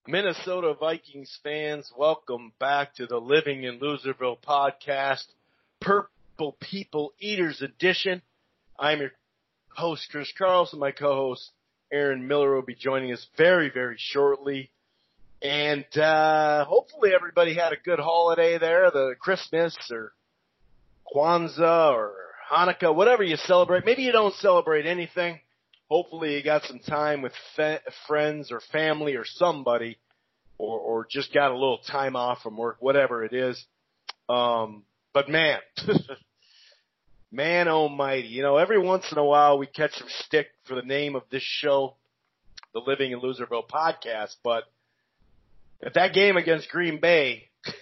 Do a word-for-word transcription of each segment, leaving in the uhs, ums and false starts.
Minnesota Vikings fans, welcome back to the Living in Loserville podcast, Purple People Eaters edition. I'm your host, Chris Carlson. My co-host, Aaron Miller, will be joining us very, very shortly. And uh hopefully everybody had a good holiday there, the Christmas or Kwanzaa or Hanukkah, whatever you celebrate. Maybe you don't celebrate anything. Hopefully you got some time with fe- friends or family or somebody, or, or just got a little time off from work, whatever it is. Um, but man, man almighty, you know, every once in a while we catch some stick for the name of this show, the Living in Loserville podcast, but if that game against Green Bay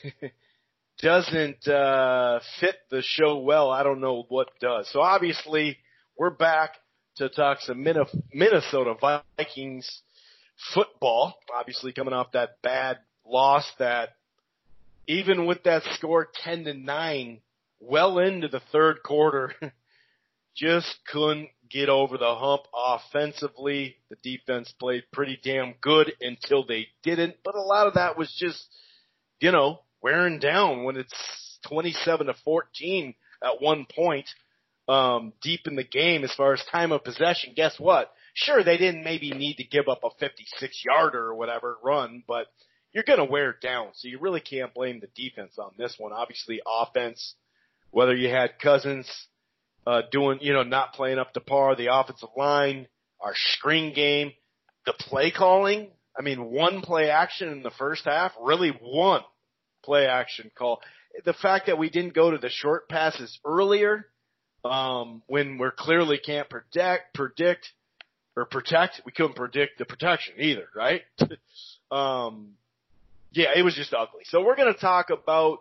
doesn't uh, fit the show well, I don't know what does. So obviously we're back to talk some Minnesota Vikings football, obviously coming off that bad loss that even with that score ten to nine well into the third quarter, just couldn't get over the hump offensively. The defense played pretty damn good until they didn't, but a lot of that was just, you know, wearing down when it's twenty-seven to fourteen at one point. Um, deep in the game as far as time of possession. Guess what? Sure, they didn't maybe need to give up a fifty-six yarder or whatever run, but you're going to wear it down. So you really can't blame the defense on this one. Obviously, offense, whether you had Cousins uh, doing, you know, not playing up to par, the offensive line, our screen game, the play calling. I mean, one play action in the first half, really one play action call. The fact that we didn't go to the short passes earlier, Um, when we're clearly can't predict, predict, or protect, we couldn't predict the protection either, right? um, yeah, it was just ugly. So we're going to talk about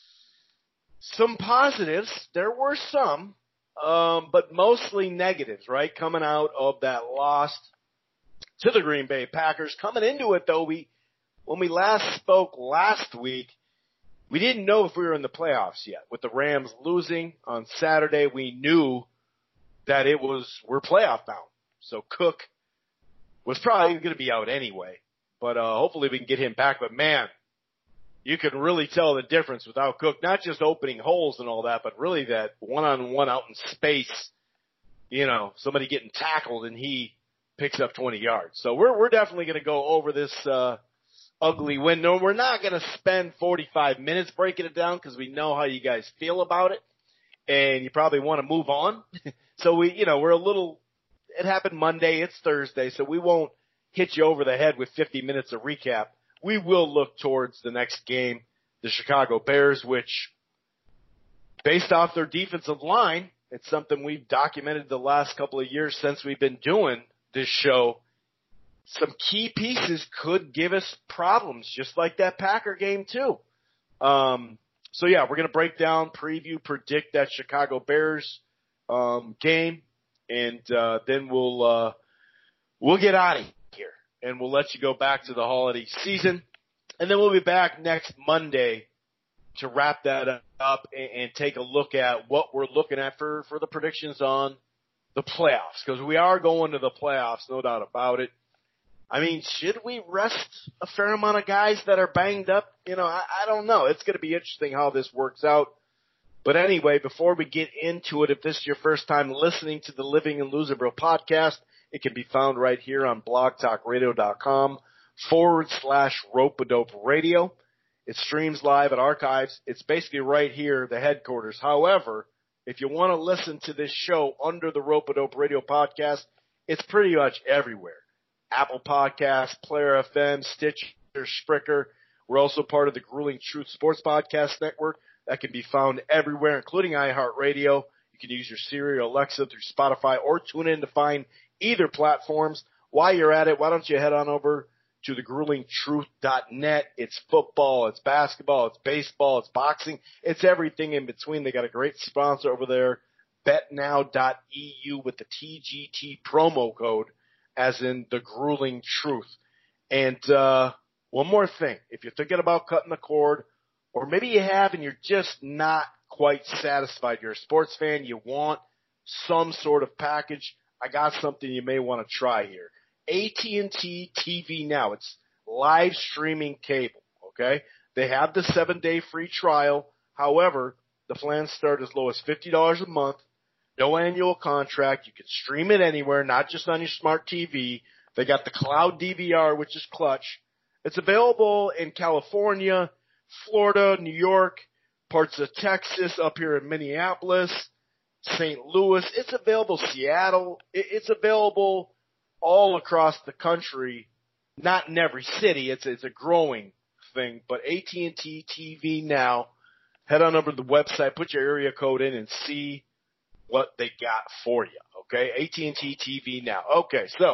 some positives. There were some, um, but mostly negatives, right? Coming out of that loss to the Green Bay Packers. Coming into it, though, we when we last spoke last week, we didn't know if we were in the playoffs yet. With the Rams losing on Saturday, we knew that it was, we're playoff bound. So Cook was probably going to be out anyway. But uh, hopefully we can get him back. But man, you can really tell the difference without Cook. Not just opening holes and all that, but really that one-on-one out in space, you know, somebody getting tackled and he picks up twenty yards. So we're we're definitely going to go over this uh ugly win. No, we're not going to spend forty-five minutes breaking it down because we know how you guys feel about it, and you probably want to move on. So we, you know, we're a little. It happened Monday. It's Thursday, so we won't hit you over the head with fifty minutes of recap. We will look towards the next game, the Chicago Bears, which, based off their defensive line, it's something we've documented the last couple of years since we've been doing this show. Some key pieces could give us problems, just like that Packer game too. Um, so yeah, we're going to break down, preview, predict that Chicago Bears um, game, and uh, then we'll uh, we'll get out of here, and we'll let you go back to the holiday season, and then we'll be back next Monday to wrap that up and, and take a look at what we're looking at for, for the predictions on the playoffs, because we are going to the playoffs, no doubt about it. I mean, should we rest a fair amount of guys that are banged up? You know, I, I don't know. It's going to be interesting how this works out. But anyway, before we get into it, if this is your first time listening to the Living in Loserville podcast, it can be found right here on blogtalkradio.com forward slash Rope-A-Dope Radio. It streams live at Archives. It's basically right here, the headquarters. However, if you want to listen to this show under the Rope-A-Dope Radio podcast, it's pretty much everywhere. Apple Podcasts, Player F M, Stitcher, Spreaker. We're also part of the Grueling Truth Sports Podcast Network that can be found everywhere, including iHeartRadio. You can use your Siri or Alexa through Spotify or tune in to find either platforms. While you're at it, why don't you head on over to the grueling truth dot net. It's football, it's basketball, it's baseball, it's boxing, it's everything in between. They got a great sponsor over there, bet now dot e u with the T G T promo code, as in the Grueling Truth. And uh, one more thing. If you're thinking about cutting the cord, or maybe you have and you're just not quite satisfied, you're a sports fan, you want some sort of package, I got something you may want to try here. A T and T T V Now. It's live streaming cable, okay? They have the seven-day free trial. However, the plans start as low as fifty dollars a month, no annual contract. You can stream it anywhere, not just on your smart T V. They got the cloud D V R, which is clutch. It's available in California, Florida, New York, parts of Texas, up here in Minneapolis, Saint Louis. It's available Seattle. It's available all across the country, not in every city. It's it's a growing thing. But A T and T T V Now, head on over to the website, put your area code in, and see what they got for you. Okay, A T and T T V Now. Okay, so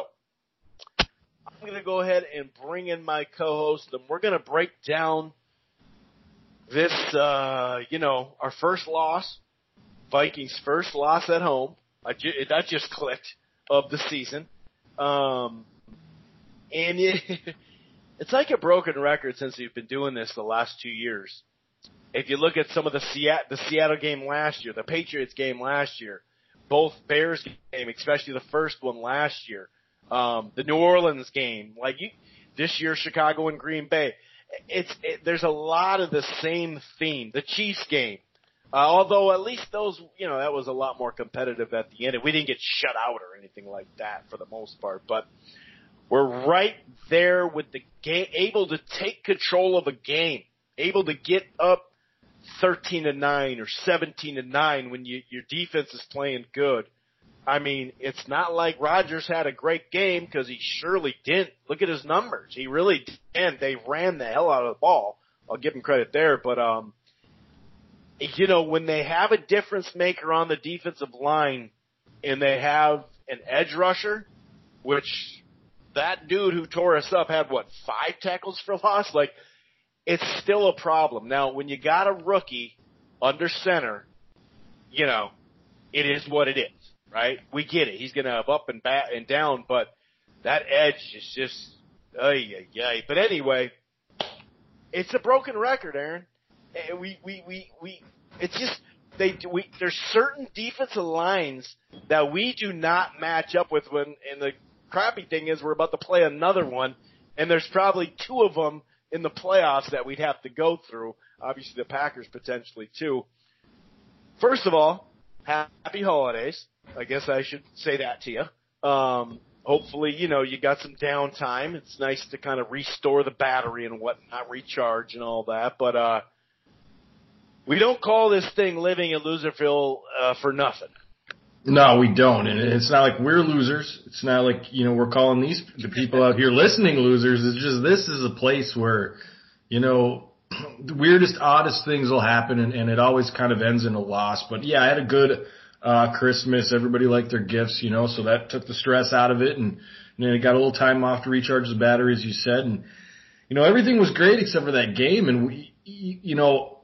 I'm going to go ahead and bring in my co-host, and we're going to break down this, uh, you know, our first loss, Vikings' first loss at home. I ju- that just clicked of the season. Um, and it, it's like a broken record since we've been doing this the last two years. If you look at some of the Seattle, the Seattle game last year, the Patriots game last year, both Bears game, especially the first one last year, um, the New Orleans game, like you, this year, Chicago and Green Bay. It's it, there's a lot of the same theme. The Chiefs game, uh, although at least those, you know, that was a lot more competitive at the end. We didn't get shut out or anything like that for the most part, but we're right there with the game, able to take control of a game, able to get up thirteen to nine or seventeen to nine when you, your defense is playing good. I mean, it's not like Rodgers had a great game, because he surely didn't. Look at his numbers. He really didn't. They ran the hell out of the ball. I'll give him credit there. But, um, you know, when they have a difference maker on the defensive line and they have an edge rusher, which that dude who tore us up had, what, five tackles for loss? Like, it's still a problem. Now, when you got a rookie under center, you know, it is what it is. Right? We get it. He's going to have up and back and down, but that edge is just, ay, ay, ay. But anyway, it's a broken record, Aaron. We, we, we, we, it's just, they, we, there's certain defensive lines that we do not match up with when, and the crappy thing is we're about to play another one, and there's probably two of them in the playoffs that we'd have to go through. Obviously the Packers potentially too. First of all, happy holidays. I guess I should say that to you. Um, hopefully, you know, you got some downtime. It's nice to kind of restore the battery and whatnot, recharge and all that. But uh, we don't call this thing living in Loserville uh, for nothing. No, we don't. And it's not like we're losers. It's not like, you know, we're calling these the people out here listening losers. It's just this is a place where, you know, the weirdest, oddest things will happen, and, and it always kind of ends in a loss. But, yeah, I had a good uh Christmas. Everybody liked their gifts, you know, so that took the stress out of it. And, and then it got a little time off to recharge the battery, as you said. And, you know, everything was great except for that game. And, we, you know,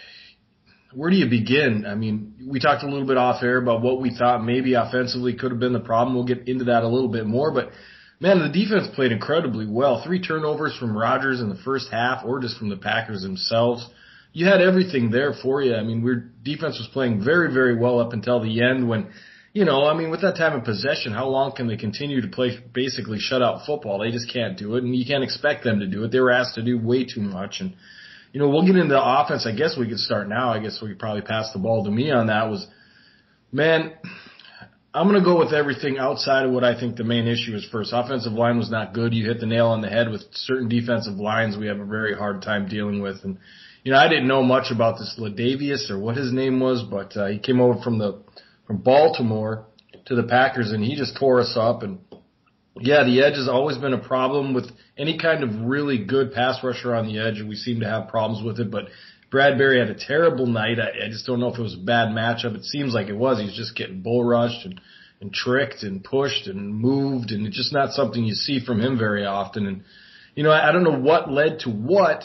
where do you begin? I mean, we talked a little bit off air about what we thought maybe offensively could have been the problem. We'll get into that a little bit more. But, man, the defense played incredibly well. Three turnovers from Rodgers in the first half, or just from the Packers themselves. You had everything there for you. I mean, we're defense was playing very, very well up until the end when, you know, I mean, with that time of possession, how long can they continue to play basically shutout football? They just can't do it, and you can't expect them to do it. They were asked to do way too much. And, you know, we'll get into the offense. I guess we could start now. I guess we could probably pass the ball to me on that. Was, man, I'm going to go with everything outside of what I think the main issue is first. Offensive line was not good. You hit the nail on the head with certain defensive lines we have a very hard time dealing with. And, you know, I didn't know much about this Ladavius or what his name was, but uh, he came over from the from Baltimore to the Packers, and he just tore us up. And, yeah, the edge has always been a problem with any kind of really good pass rusher on the edge, and we seem to have problems with it. But Bradbury had a terrible night. I, I just don't know if it was a bad matchup. It seems like it was. He was just getting bull rushed and, and tricked and pushed and moved, and it's just not something you see from him very often. And, you know, I, I don't know what led to what.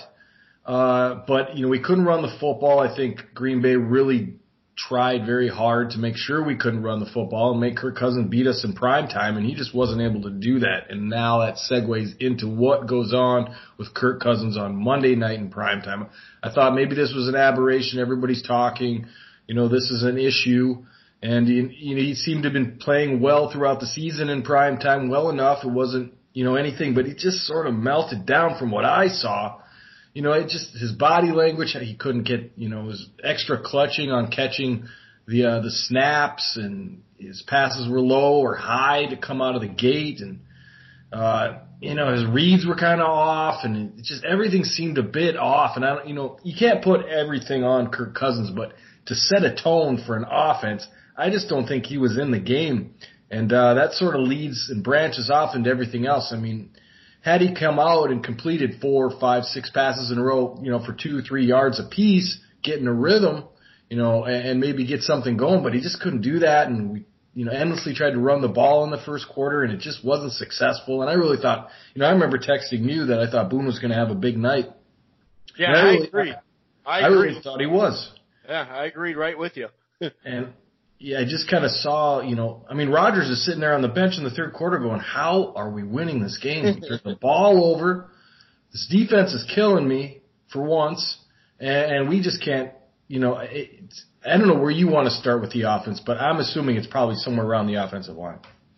Uh, but, you know, we couldn't run the football. I think Green Bay really tried very hard to make sure we couldn't run the football and make Kirk Cousins beat us in prime time, and he just wasn't able to do that. And now that segues into what goes on with Kirk Cousins on Monday night in prime time. I thought maybe this was an aberration. Everybody's talking, you know, this is an issue. And he, you know, he seemed to have been playing well throughout the season in prime time, well enough. It wasn't you know, anything, but he just sort of melted down from what I saw. You know, it just, his body language, he couldn't get, you know, his extra clutching on catching the, uh, the snaps, and his passes were low or high to come out of the gate. And, uh, you know, his reads were kind of off, and it just, everything seemed a bit off. And I don't, you know, you can't put everything on Kirk Cousins, but to set a tone for an offense, I just don't think he was in the game. And, uh, that sort of leads and branches off into everything else. I mean, had he come out and completed four, five, six passes in a row, you know, for two, three yards apiece, getting a rhythm, you know, and, and maybe get something going, but he just couldn't do that. And we, you know, endlessly tried to run the ball in the first quarter, and it just wasn't successful. And I really thought, you know, I remember texting you that I thought Boone was going to have a big night. Yeah, I, I really, agree. I, I agree. really thought he was. Yeah, I agreed right with you. And yeah, I just kind of saw, you know, I mean, Rodgers is sitting there on the bench in the third quarter going, how are we winning this game? We turned the ball over. This defense is killing me for once, and, and we just can't, you know, it's, I don't know where you want to start with the offense, but I'm assuming it's probably somewhere around the offensive line.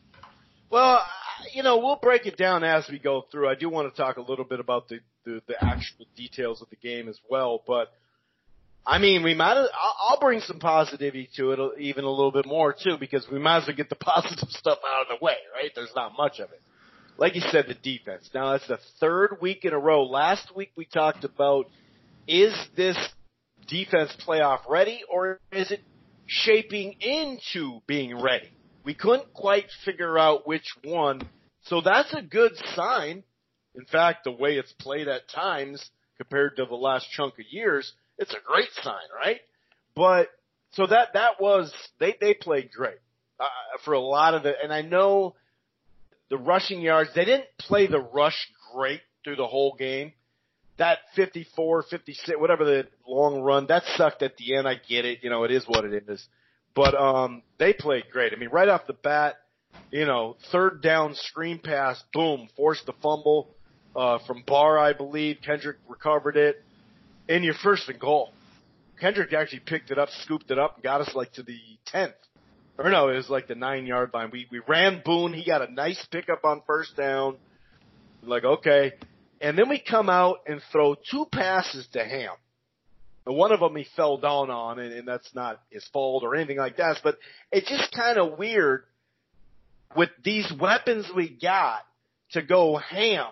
Well, you know, we'll break it down as we go through. I do want to talk a little bit about the, the, the actual details of the game as well, but I mean, we might. I'll bring some positivity to it, even a little bit more too, because we might as well get the positive stuff out of the way, right? There's not much of it. Like you said, the defense. Now that's the third week in a row. Last week we talked about, is this defense playoff ready, or is it shaping into being ready? We couldn't quite figure out which one. So that's a good sign. In fact, the way it's played at times compared to the last chunk of years, it's a great sign, right? But so that that was they they played great uh, for a lot of it, and I know the rushing yards, they didn't play the rush great through the whole game. That fifty-four, fifty-six, whatever the long run, that sucked at the end. I get it, you know, it is what it is. But um, they played great. I mean, right off the bat, you know, third down screen pass, boom, forced the fumble uh, from Barr, I believe. Kendrick recovered it. In your first and goal, Kendrick actually picked it up, scooped it up, and got us like to the tenth. Or no, it was like the nine-yard line. We we ran Boone. He got a nice pickup on first down. Like, okay. And then we come out and throw two passes to Ham. And one of them he fell down on, and, and that's not his fault or anything like that. But it's just kind of weird with these weapons we got to go Ham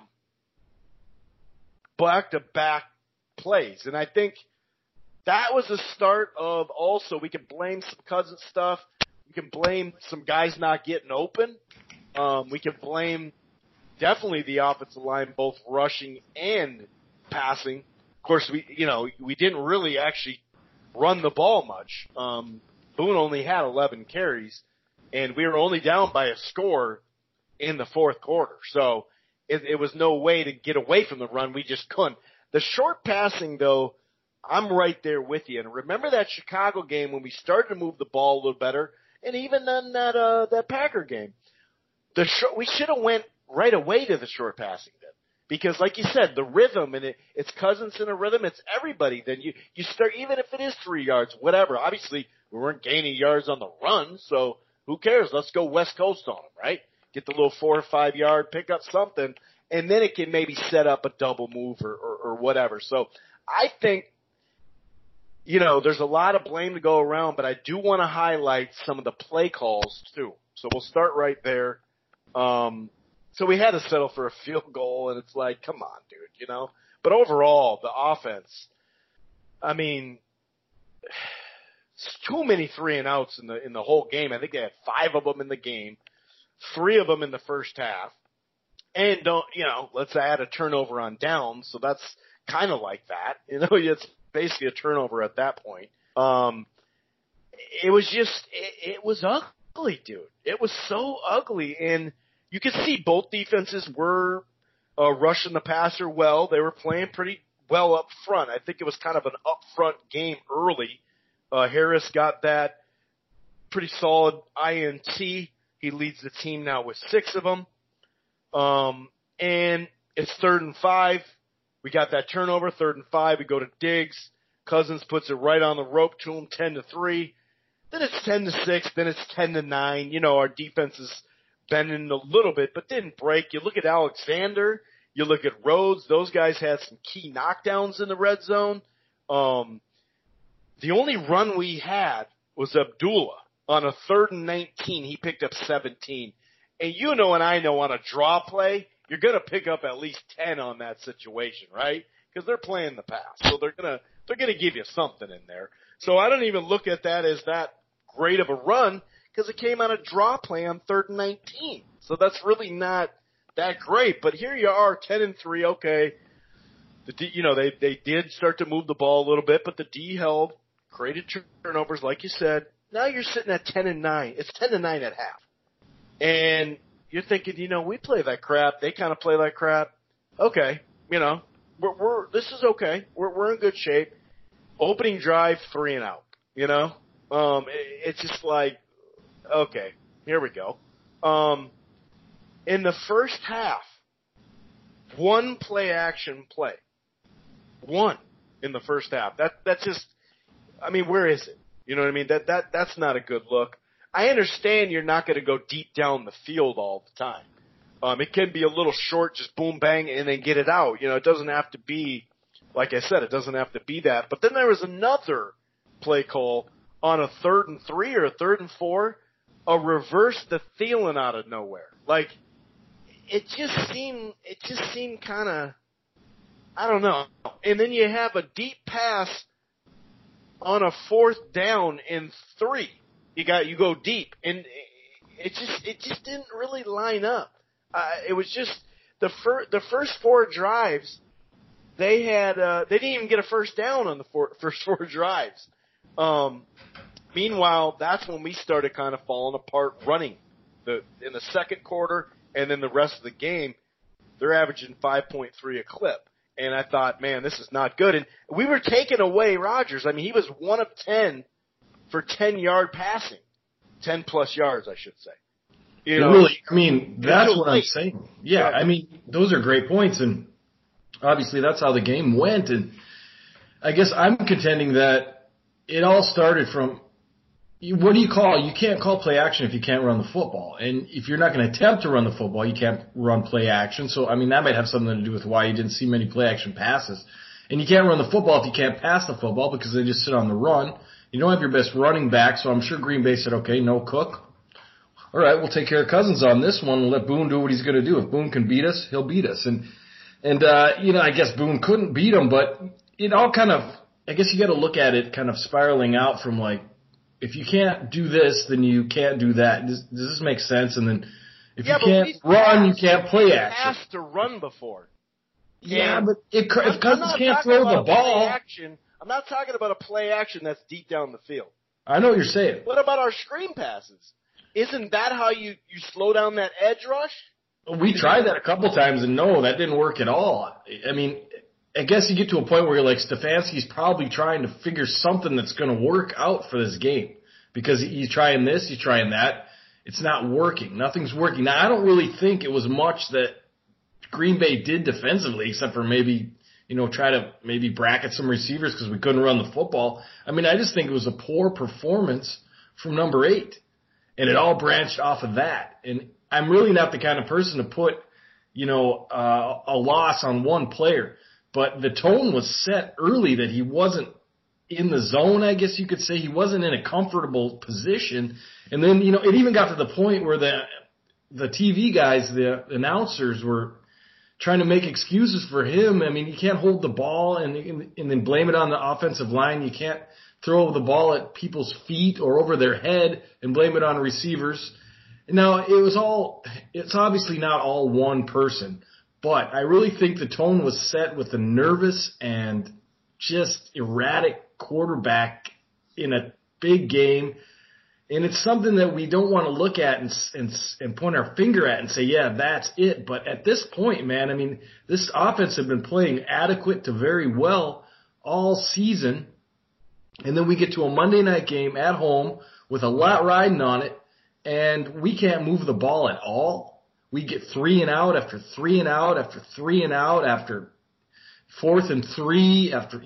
back-to-back plays. And I think that was the start of also, we can blame some Cousins stuff. We can blame some guys not getting open. Um, we can blame definitely the offensive line, both rushing and passing. Of course, we, you know, we didn't really actually run the ball much. Um, Boone only had eleven carries, and we were only down by a score in the fourth quarter. So it, it was no way to get away from the run. We just couldn't. The short passing, though, I'm right there with you. And remember that Chicago game when we started to move the ball a little better, and even then that uh, that Packer game. The short, we should have went right away to the short passing then, because like you said, the rhythm, and it, it's Cousins in a rhythm, it's everybody. Then you you start, even if it is three yards, whatever. Obviously, we weren't gaining yards on the run, so who cares? Let's go West Coast on them, right? Get the little four or five yard, pick up something. And then it can maybe set up a double move or, or, or whatever. So I think, you know, there's a lot of blame to go around, but I do want to highlight some of the play calls too. So we'll start right there. Um, so we had to settle for a field goal, and it's like, come on, dude, you know. But overall, the offense, I mean, too many three and outs in the in the whole game. I think they had five of them in the game, three of them in the first half. And don't, you know, let's add a turnover on downs. So that's kind of like that. You know, it's basically a turnover at that point. Um, it was just, it, it was ugly, dude. It was so ugly. And you could see both defenses were uh, rushing the passer well. They were playing pretty well up front. I think it was kind of an up front game early. Uh, Harris got that pretty solid I N T. He leads the team now with six of them. Um, and it's third and five. We got that turnover, third and five. We go to Diggs. Cousins puts it right on the rope to him, ten to three. Then it's ten to six. Then it's ten to nine. You know, our defense is bending a little bit, but didn't break. You look at Alexander, you look at Rhodes, those guys had some key knockdowns in the red zone. Um, the only run we had was Abdullah on a third and nineteen. He picked up seventeen. And you know and I know on a draw play, you're going to pick up at least ten on that situation, right? Because they're playing the pass. So they're going to they're going to give you something in there. So I don't even look at that as that great of a run because it came on a draw play on third and nineteen. So that's really not that great. But here you are, ten and three, okay. The D, you know, they, they did start to move the ball a little bit, but the D held, created turnovers, like you said. Now you're sitting at ten and nine. It's ten to nine at half. And you're thinking, you know, we play that crap. They kind of play that crap. Okay, you know, we're, we're this is okay. We're we're in good shape. Opening drive, three and out. You know, um, it, it's just like, okay, here we go. Um, in the first half, one play action play, one in the first half. That that's just, I mean, where is it? You know what I mean? That that that's not a good look. I understand you're not going to go deep down the field all the time. Um, it can be a little short, just boom, bang, and then get it out. You know, it doesn't have to be, like I said, it doesn't have to be that. But then there was another play call on a third and three or a third and four, a reverse to Thielen out of nowhere. Like, it just seemed, it just seemed kind of, I don't know. And then you have a deep pass on a fourth down in three. You got you go deep, and it just it just didn't really line up. Uh, it was just the first the first four drives. They had uh, they didn't even get a first down on the four, first four drives. Um, meanwhile, that's when we started kind of falling apart running. The in the second quarter, and then the rest of the game, they're averaging five point three a clip. And I thought, man, this is not good. And we were taking away Rodgers. I mean, he was one of ten for ten-yard passing. ten-plus yards, I should say. You know, really, I mean, that's what late. I'm saying. Yeah, I mean, those are great points, and obviously that's how the game went. And I guess I'm contending that it all started from, what do you call, you can't call play action if you can't run the football. And if you're not going to attempt to run the football, you can't run play action. So, I mean, that might have something to do with why you didn't see many play action passes. And you can't run the football if you can't pass the football because they just sit on the run. You don't have your best running back, so I'm sure Green Bay said, okay, no Cook. All right, we'll take care of Cousins on this one and let Boone do what he's going to do. If Boone can beat us, he'll beat us. And, and uh, you know, I guess Boone couldn't beat him, but it all kind of, I guess you got to look at it kind of spiraling out from like, if you can't do this, then you can't do that. Does, does this make sense? And then if yeah, you can't run, you can't play action. He has to run before. Yeah, and but it, if Cousins can't throw the ball. Action, I'm not talking about a play action that's deep down the field. I know what you're saying. What about our screen passes? Isn't that how you, you slow down that edge rush? We tried that a couple times, and no, that didn't work at all. I mean, I guess you get to a point where you're like, Stefanski's probably trying to figure something that's going to work out for this game. Because he's trying this, he's trying that. It's not working. Nothing's working. Now, I don't really think it was much that Green Bay did defensively, except for maybe, you know, try to maybe bracket some receivers because we couldn't run the football. I mean, I just think it was a poor performance from number eight. And it all branched off of that. And I'm really not the kind of person to put, you know, uh, a loss on one player. But the tone was set early that he wasn't in the zone, I guess you could say. He wasn't in a comfortable position. And then, you know, it even got to the point where the the T V guys, the announcers were trying to make excuses for him. I mean, you can't hold the ball and, and then blame it on the offensive line. You can't throw the ball at people's feet or over their head and blame it on receivers. Now, it was all, it's obviously not all one person, but I really think the tone was set with a nervous and just erratic quarterback in a big game. And it's something that we don't want to look at and, and, and point our finger at and say, yeah, that's it. But at this point, man, I mean, this offense had been playing adequate to very well all season. And then we get to a Monday night game at home with a lot riding on it, and we can't move the ball at all. We get three and out after three and out after three and out after fourth and three after.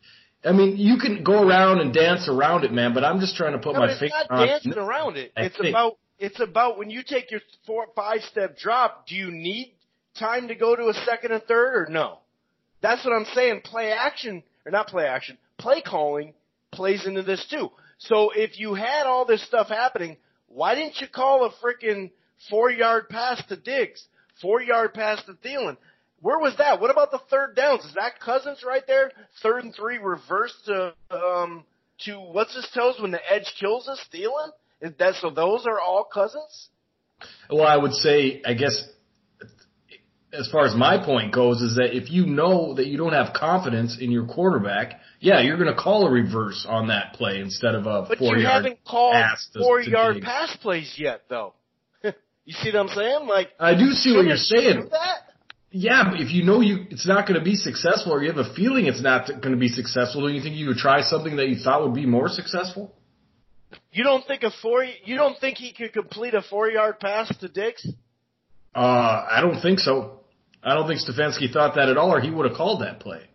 I mean, you can go around and dance around it, man, but I'm just trying to put no, my it's finger not on it. dancing around it. I It's think. about it's about when you take your four, five-step drop, do you need time to go to a second and third or no? That's what I'm saying. Play action, or not play action, play calling plays into this too. So if you had all this stuff happening, why didn't you call a freaking four-yard pass to Diggs, four-yard pass to Thielen? Where was that? What about the third downs? Is that Cousins right there? Third and three reverse to um, to what's his toes when the edge kills us, Thielen? Is that so? Those are all Cousins? Well, I would say, I guess, as far as my point goes, is that if you know that you don't have confidence in your quarterback, yeah, you're going to call a reverse on that play instead of a but four-yard you haven't called pass to, four-yard to pass plays yet, though. You see what I'm saying? Like, I do see what you're saying. Do that? Yeah, but if you know you it's not going to be successful, or you have a feeling it's not going to be successful, don't you think you would try something that you thought would be more successful? You don't think a four? You don't think he could complete a four-yard pass to Diggs? Uh, I don't think so. I don't think Stefanski thought that at all, or he would have called that play.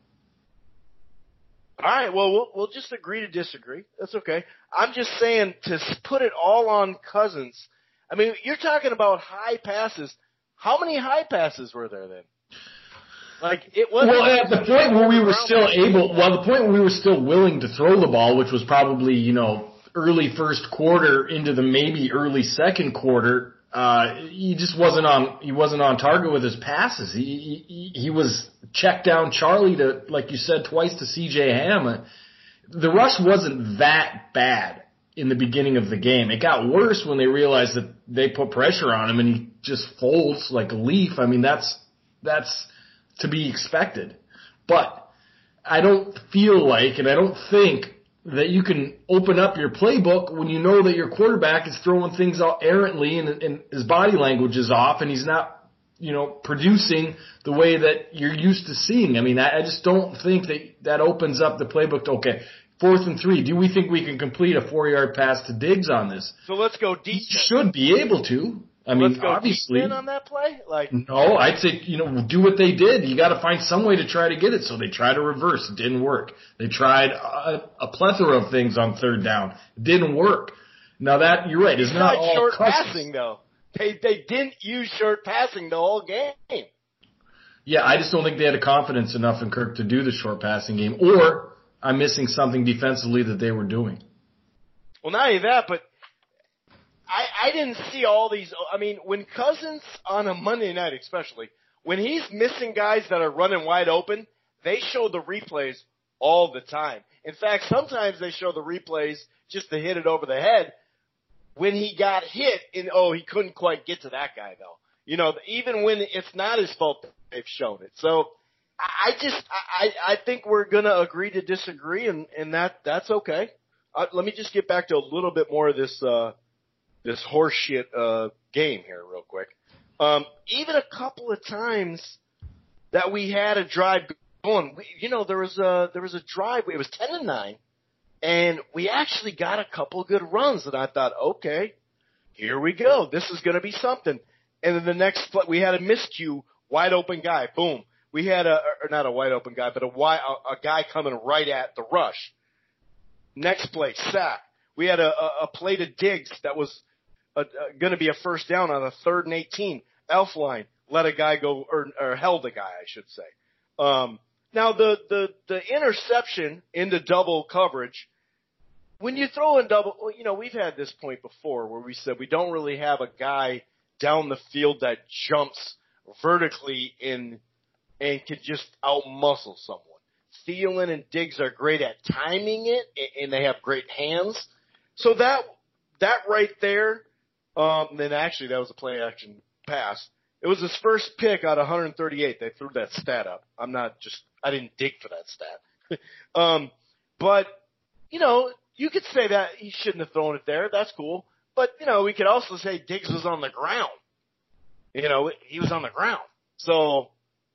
All right, well, we'll we'll just agree to disagree. That's okay. I'm just saying to put it all on Cousins. I mean, you're talking about high passes. How many high passes were there then? Like it was. Well, at the point where we were still able, well, the point where we were still willing to throw the ball, which was probably, you know, early first quarter into the maybe early second quarter, uh, he just wasn't on. He wasn't on target with his passes. He he, he was checked down Charlie to, like you said, twice to C J Ham. The rush wasn't that bad in the beginning of the game. It got worse when they realized that they put pressure on him and he just folds like a leaf. I mean, that's, that's to be expected. But I don't feel like, and I don't think that you can open up your playbook when you know that your quarterback is throwing things out errantly and, and his body language is off and he's not, you know, producing the way that you're used to seeing. I mean, I, I just don't think that that opens up the playbook to, okay, fourth and three. Do we think we can complete a four-yard pass to Diggs on this? So let's go deep. He should be able to. I mean, let's go obviously. Deep in on that play? Like, no, I'd say, you know, do what they did. You got to find some way to try to get it. So they tried to reverse. It didn't work. They tried a, a plethora of things on third down. It didn't work. Now that, you're right, it's not all short Cousins. passing, though. They, they didn't use short passing the whole game. Yeah, I just don't think they had a confidence enough in Kirk to do the short passing game. Or I'm missing something defensively that they were doing. Well, not only that, but I, I didn't see all these. I mean, when Cousins on a Monday night especially, when he's missing guys that are running wide open, they show the replays all the time. In fact, sometimes they show the replays just to hit it over the head when he got hit and, oh, he couldn't quite get to that guy, though. You know, even when it's not his fault, they've shown it. So I just, I, I think we're going to agree to disagree, and, and that, that's okay. Uh, let me just get back to a little bit more of this, uh, this horseshit, uh, game here real quick. Um, even a couple of times that we had a drive going, we, you know, there was a, there was a drive, it was ten to nine, and we actually got a couple of good runs, and I thought, okay, here we go. This is going to be something. And then the next play, we had a miscue, wide open guy, boom. We had a, or not a wide open guy, but a, wide, a, a guy coming right at the rush. Next play, sack. We had a, a, a play to Diggs that was going to be a first down on a third and eighteen. Elfline let a guy go, or, or held a guy, I should say. Um, now the, the, the interception into double coverage, when you throw in double, you know, we've had this point before where we said we don't really have a guy down the field that jumps vertically in and can just out-muscle someone. Thielen and Diggs are great at timing it, and they have great hands. So that that right there, um, then actually that was a play-action pass. It was his first pick out of one hundred thirty-eight. They threw that stat up. I'm not just – I didn't dig for that stat. um, but, you know, you could say that he shouldn't have thrown it there. That's cool. But, you know, we could also say Diggs was on the ground. You know, he was on the ground. So,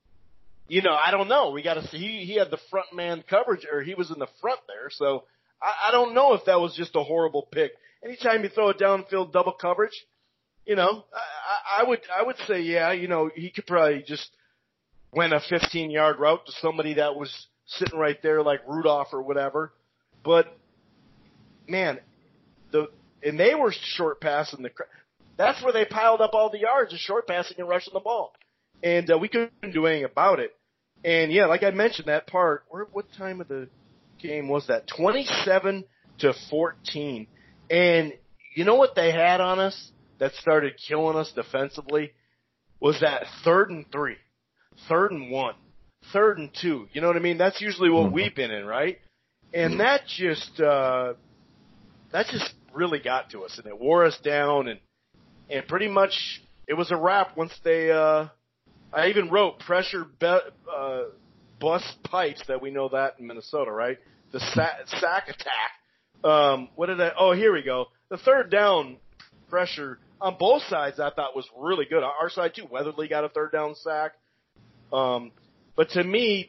you know, I don't know. We got to see. He, he had the front man coverage, or he was in the front there. So I, I don't know if that was just a horrible pick. Anytime you throw a downfield double coverage, you know, I, I would I would say, yeah, you know, he could probably just went a fifteen-yard route to somebody that was sitting right there like Rudolph or whatever. But, man, the and they were short passing the that's where they piled up all the yards, just short passing and rushing the ball. And uh, we couldn't do anything about it. And, yeah, like I mentioned, that part, where, what time of the game was that? twenty-seven to fourteen. And you know what they had on us that started killing us defensively? Was that third and three, third and one, third and two. You know what I mean? That's usually what mm-hmm. we've been in, right? And that just uh, that just really got to us, and it wore us down, and and pretty much it was a wrap once they. Uh, I even wrote pressure be, uh, bust pipes that we know that in Minnesota, right? The sack, sack attack. Um, what did I? Oh, here we go. The third down pressure on both sides I thought was really good. Our side too. Weatherly got a third down sack. Um, but to me,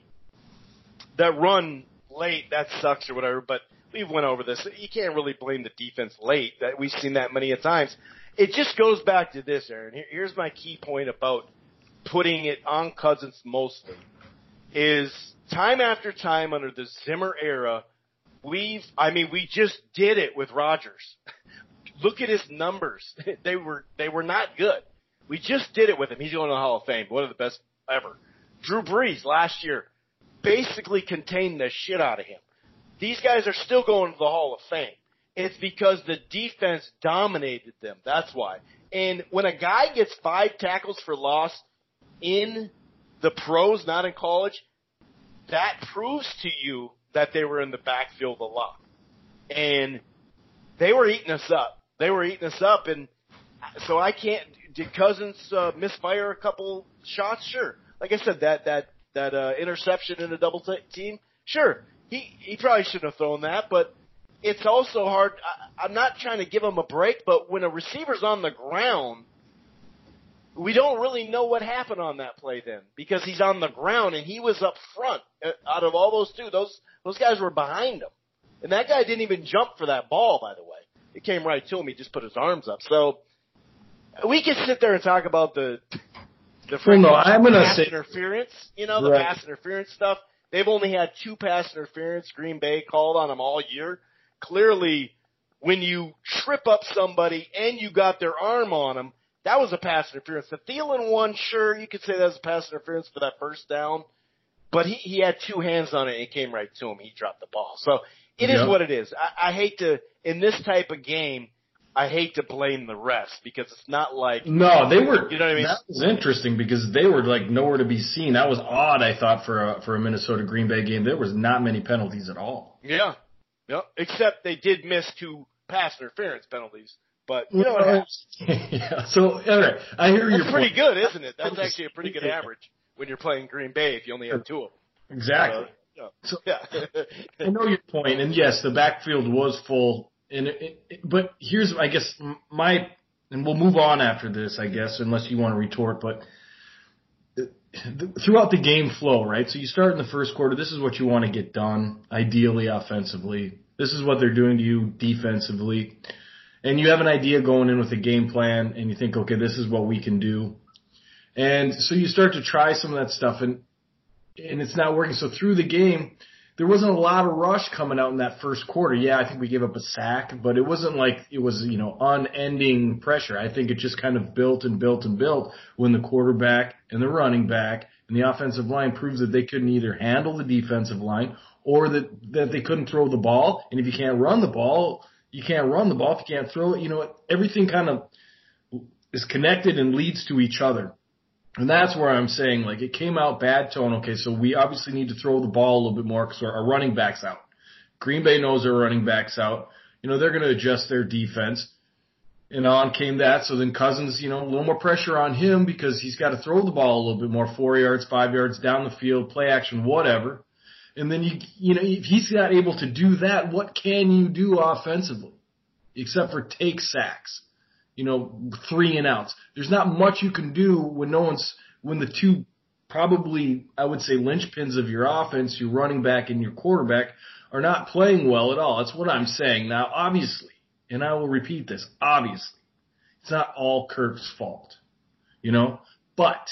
that run late, that sucks or whatever. But we went over this. You can't really blame the defense late. That we've seen that many a times. It just goes back to this, Aaron. Here, here's my key point about putting it on Cousins mostly. Is time after time under the Zimmer era, we've, I mean, we just did it with Rodgers. Look at his numbers. They were, they were not good. We just did it with him. He's going to the Hall of Fame. One of the best ever. Drew Brees last year basically contained the shit out of him. These guys are still going to the Hall of Fame. It's because the defense dominated them. That's why. And when a guy gets five tackles for loss in the pros, not in college, that proves to you that they were in the backfield a lot. And they were eating us up. They were eating us up. And so I can't – did Cousins uh, misfire a couple shots? Sure. Like I said, that that that uh, interception in a double t- team, sure. He, he probably shouldn't have thrown that, but it's also hard. I, I'm not trying to give him a break, but when a receiver's on the ground, we don't really know what happened on that play then because he's on the ground and he was up front. Out of all those two, those those guys were behind him. And that guy didn't even jump for that ball, by the way. It came right to him. He just put his arms up. So we can sit there and talk about the the well, no, I'm gonna pass say, interference, you know, the right. pass interference stuff. They've only had two pass interference Green Bay called on them all year. Clearly, when you trip up somebody and you got their arm on them, that was a pass interference. The Thielen one, sure, you could say that was a pass interference for that first down. But he, he had two hands on it and it came right to him. He dropped the ball. So it yep. is what it is. I, I hate to, in this type of game, I hate to blame the refs because it's not like. No, they were. You know what I mean? That was interesting because they were like nowhere to be seen. That was odd, I thought, for a, for a Minnesota Green Bay game. There was not many penalties at all. Yeah. Yeah. Except they did miss two pass interference penalties. But, you know what happens. Yeah. So, all right. I hear That's your pretty point. good, isn't it? That's actually a pretty good average when you're playing Green Bay if you only have two of them. Exactly. Uh, so, yeah. I know your point, and yes, the backfield was full. And it, it, but here's, I guess, my, and we'll move on after this, I guess, unless you want to retort. But throughout the game flow, right? So you start in the first quarter. This is what you want to get done, ideally offensively. This is what they're doing to you defensively. And you have an idea going in with a game plan, and you think, okay, this is what we can do. And so you start to try some of that stuff, and and it's not working. So through the game, there wasn't a lot of rush coming out in that first quarter. Yeah, I think we gave up a sack, but it wasn't like it was, you know, unending pressure. I think it just kind of built and built and built when the quarterback and the running back and the offensive line proves that they couldn't either handle the defensive line or that, that they couldn't throw the ball. And if you can't run the ball, you can't run the ball. If you can't throw it, you know, everything kind of is connected and leads to each other. And that's where I'm saying, like, it came out bad tone. Okay, so we obviously need to throw the ball a little bit more because our running back's out. Green Bay knows their running back's out. You know, they're going to adjust their defense. And on came that. So then Cousins, you know, a little more pressure on him because he's got to throw the ball a little bit more, four yards, five yards down the field, play action, whatever. And then, you you know, if he's not able to do that, what can you do offensively except for take sacks? You know, three and outs. There's not much you can do when no one's, when the two probably, I would say, linchpins of your offense, your running back and your quarterback, are not playing well at all. That's what I'm saying. Now, obviously, and I will repeat this, obviously, it's not all Kirk's fault, you know, but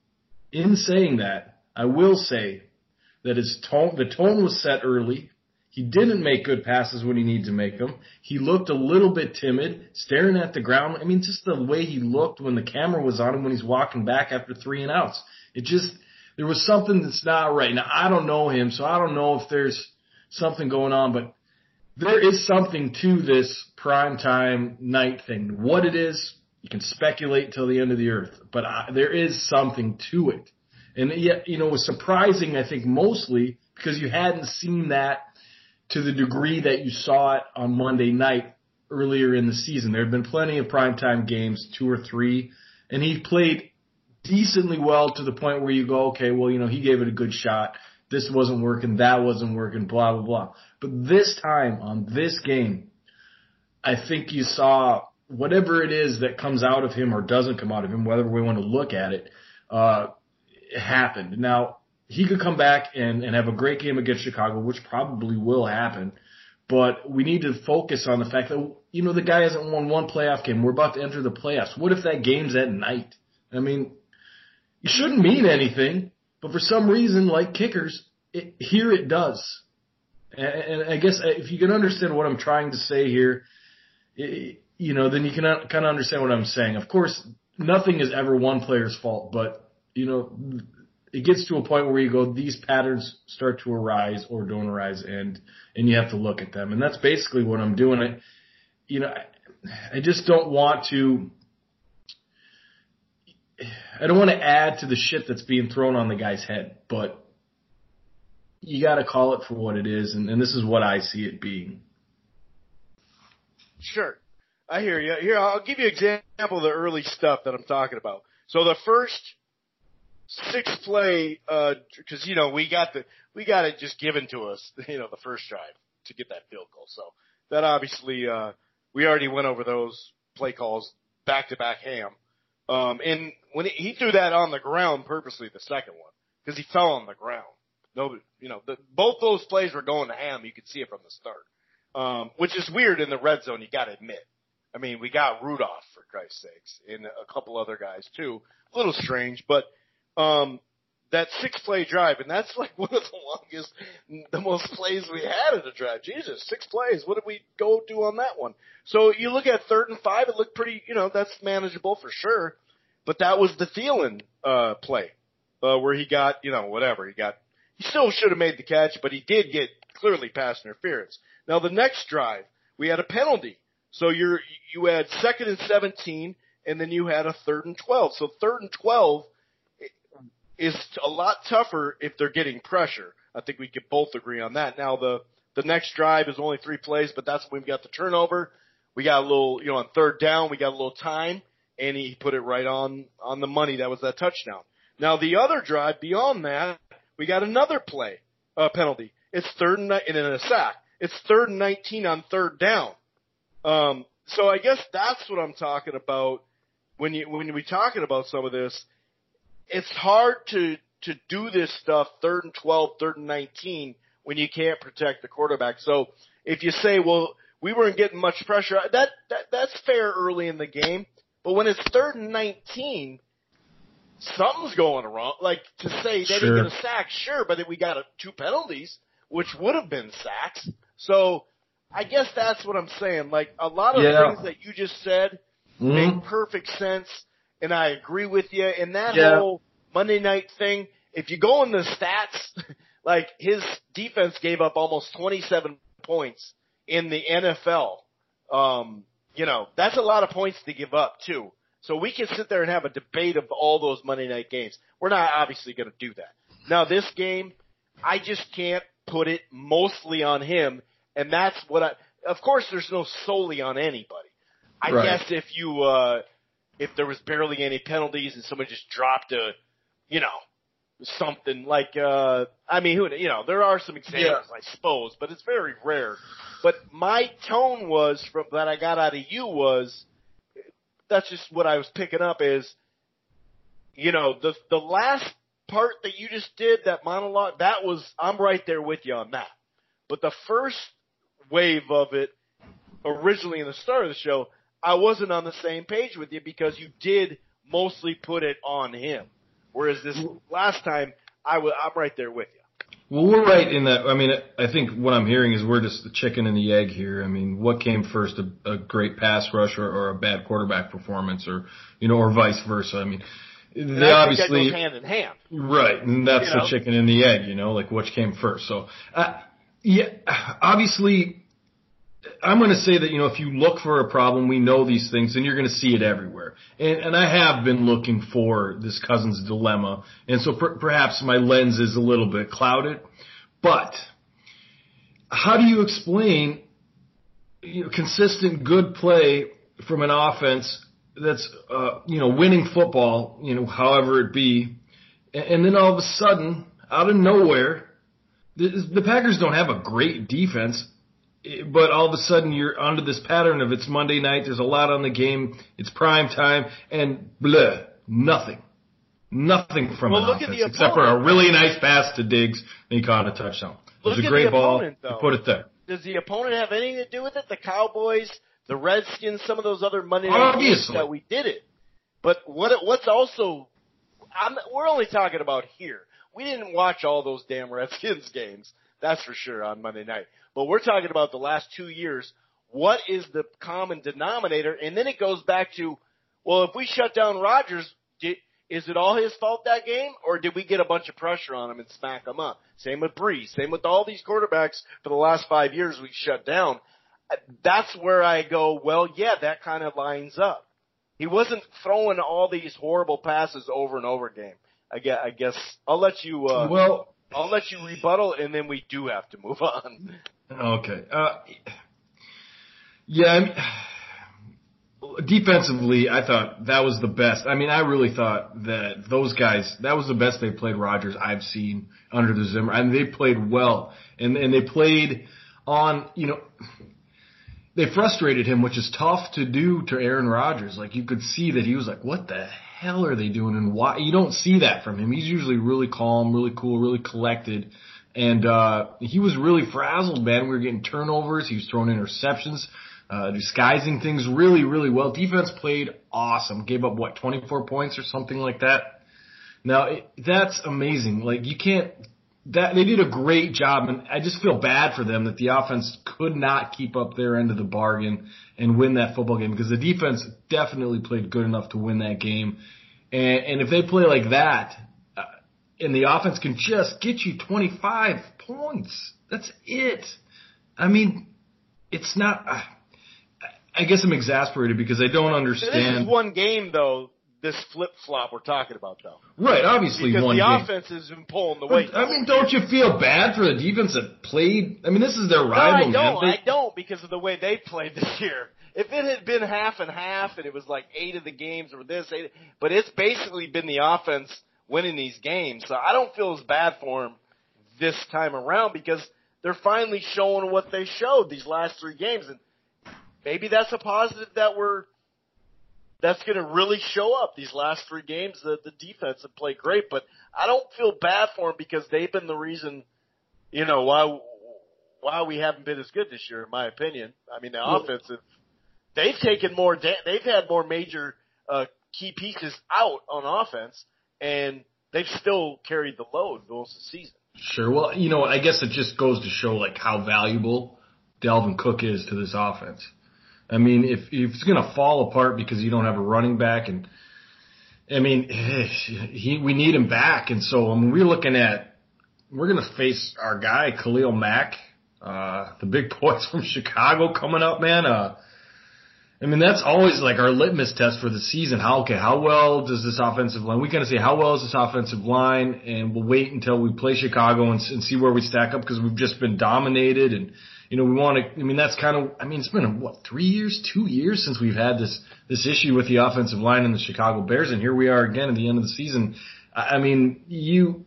in saying that, I will say that his tone, the tone was set early. He didn't make good passes when he needed to make them. He looked a little bit timid, staring at the ground. I mean, just the way he looked when the camera was on him when he's walking back after three and outs. It just, there was something that's not right. Now, I don't know him, so I don't know if there's something going on, but there is something to this primetime night thing. What it is, you can speculate till the end of the earth, but I, there is something to it. And yet, you know, it was surprising, I think, mostly because you hadn't seen that to the degree that you saw it on Monday night earlier in the season. There have been plenty of primetime games, two or three, and he played decently well to the point where you go, okay, well, you know, he gave it a good shot. This wasn't working, that wasn't working, blah, blah, blah. But this time on this game, I think you saw whatever it is that comes out of him or doesn't come out of him, whether we want to look at it, uh, it happened. Now, he could come back and, and have a great game against Chicago, which probably will happen. But we need to focus on the fact that, you know, the guy hasn't won one playoff game. We're about to enter the playoffs. What if that game's at night? I mean, it shouldn't mean anything, but for some reason, like kickers, it, here it does. And, and I guess if you can understand what I'm trying to say here, it, you know, then you can kind of understand what I'm saying. Of course, nothing is ever one player's fault, but, you know, it gets to a point where you go, these patterns start to arise or don't arise, and and you have to look at them. And that's basically what I'm doing. I, you know, I, I just don't want to – I don't want to add to the shit that's being thrown on the guy's head, but you got to call it for what it is, and, and this is what I see it being. Sure. I hear you. Here, I'll give you an example of the early stuff that I'm talking about. So the first – Six play, uh, cause, you know, we got the, we got it just given to us, you know, the first drive to get that field goal. So that obviously, uh, we already went over those play calls back to back ham. Um, and when he, he threw that on the ground purposely, the second one, cause he fell on the ground. No, you know, the, both those plays were going to ham. You could see it from the start. Um, which is weird in the red zone. You got to admit. I mean, we got Rudolph for Christ's sakes and a couple other guys too. A little strange, but, Um, that six play drive, and that's like one of the longest, the most plays we had in a drive. Jesus, six plays. What did we go do on that one? So you look at third and five, it looked pretty, you know, that's manageable for sure. But that was the Thielen, uh, play, uh, where he got, you know, whatever. He got, he still should have made the catch, but he did get clearly pass interference. Now the next drive, we had a penalty. So you're, you had second and seventeen, and then you had a third and twelve. So third and twelve, is a lot tougher if they're getting pressure. I think we could both agree on that. Now, the, the next drive is only three plays, but that's when we got the turnover. We got a little, you know, on third down, we got a little time, and he put it right on, on the money. That was that touchdown. Now, the other drive beyond that, we got another play, uh, penalty. It's third and, and then a sack. It's third and nineteen on third down. Um, so I guess that's what I'm talking about when you, when we're talking about some of this. It's hard to, to do this stuff third and twelve, third and nineteen when you can't protect the quarterback. So if you say, well, we weren't getting much pressure, that, that that's fair early in the game. But when it's third and nineteen, something's going wrong. Like to say they didn't get a sack, sure, but then we got a, two penalties, which would have been sacks. So I guess that's what I'm saying. Like a lot of yeah. things that you just said mm-hmm. make perfect sense. And I agree with you. And that yeah. whole Monday night thing, if you go in the stats, like his defense gave up almost twenty-seven points in the N F L. Um, you know, that's a lot of points to give up too. So we can sit there and have a debate of all those Monday night games. We're not obviously going to do that. Now this game, I just can't put it mostly on him. And that's what I, of course there's no solely on anybody. I right. guess if you, uh, if there was barely any penalties and someone just dropped a, you know, something like, uh, I mean, who, you know, there are some examples, yeah. I suppose, but it's very rare. But my tone was from that I got out of you was, that's just what I was picking up is, you know, the, the last part that you just did, that monologue, that was, I'm right there with you on that. But the first wave of it, originally in the start of the show, I wasn't on the same page with you because you did mostly put it on him. Whereas this last time, I w- I'm right there with you. Well, we're right in that. I mean, I think what I'm hearing is we're just the chicken and the egg here. I mean, what came first, a, a great pass rush or, or a bad quarterback performance, or you know, or vice versa. I mean, and they I obviously think that goes hand in hand. Right, and that's you the know? chicken and the egg. You know, like which came first. So, uh, yeah, obviously, I'm going to say that, you know, if you look for a problem, we know these things, and you're going to see it everywhere. And, and I have been looking for this Cousins dilemma, and so per- perhaps my lens is a little bit clouded. But how do you explain, you know, consistent good play from an offense that's, uh, you know, winning football, you know, however it be, and, and then all of a sudden, out of nowhere, the, the Packers don't have a great defense. But all of a sudden you're onto this pattern of it's Monday night, there's a lot on the game, it's prime time, and blah, nothing. Nothing from well, an look offense, at the except for a opponent. really nice pass to Diggs, and he caught a touchdown. It was Look a at great the ball, opponent, though. you put it there. Does the opponent have anything to do with it? The Cowboys, the Redskins, some of those other Monday night games that we did it. But what what's also, I'm, we're only talking about here. We didn't watch all those damn Redskins games, that's for sure, on Monday night. But we're talking about the last two years. What is the common denominator? And then it goes back to, well, if we shut down Rodgers, did, is it all his fault that game? Or did we get a bunch of pressure on him and smack him up? Same with Brees. Same with all these quarterbacks for the last five years we shut down. That's where I go, well, yeah, that kind of lines up. He wasn't throwing all these horrible passes over and over again. I guess, I guess I'll let you, uh, well, I'll let you rebuttal, and then we do have to move on. Okay. Uh, yeah, I mean, defensively, I thought that was the best. I mean, I really thought that those guys, that was the best they played Rodgers I've seen under the Zimmer. I mean, they played well, and and they played on, you know, they frustrated him, which is tough to do to Aaron Rodgers. Like, you could see that he was like, what the hell are they doing, and why? You don't see that from him. He's usually really calm, really cool, really collected. And uh he was really frazzled, man. We were getting turnovers. He was throwing interceptions, uh disguising things really, really well. Defense played awesome. Gave up, what, twenty-four points or something like that? Now, it, that's amazing. Like, you can't – that they did a great job, and I just feel bad for them that the offense could not keep up their end of the bargain and win that football game, because the defense definitely played good enough to win that game. And, and if they play like that – and the offense can just get you twenty-five points. That's it. I mean, it's not – I guess I'm exasperated because I don't understand. This is one game, though, this flip-flop we're talking about, though. Right, obviously because one the game. offense has been pulling the weight. But, I mean, don't you feel bad for the defense that played – I mean, this is their rival, no, I don't. man. They, I don't because of the way they played this year. If it had been half and half and it was like eight of the games or this, eight, but it's basically been the offense – winning these games. So I don't feel as bad for them this time around because they're finally showing what they showed these last three games. And maybe that's a positive that we're, that's going to really show up these last three games. The, the defense have played great, but I don't feel bad for them because they've been the reason, you know, why, why we haven't been as good this year, in my opinion. I mean, the well, offensive, they've taken more, da- they've had more major, uh, key pieces out on offense. And they've still carried the load most of the season. Sure. Well, you know, I guess it just goes to show, like, how valuable Dalvin Cook is to this offense. I mean, if, if it's going to fall apart because you don't have a running back, and, I mean, he we need him back. And so, I mean, we're looking at, we're going to face our guy, Khalil Mack, uh, the big boys from Chicago coming up, man. Uh, I mean, that's always like our litmus test for the season. How, okay, how well does this offensive line, we kind of say, how well is this offensive line? And we'll wait until we play Chicago and, and see where we stack up because we've just been dominated. And, you know, we want to, I mean, that's kind of, I mean, it's been, what, three years, two years since we've had this, this issue with the offensive line and the Chicago Bears. And here we are again at the end of the season. I mean, you,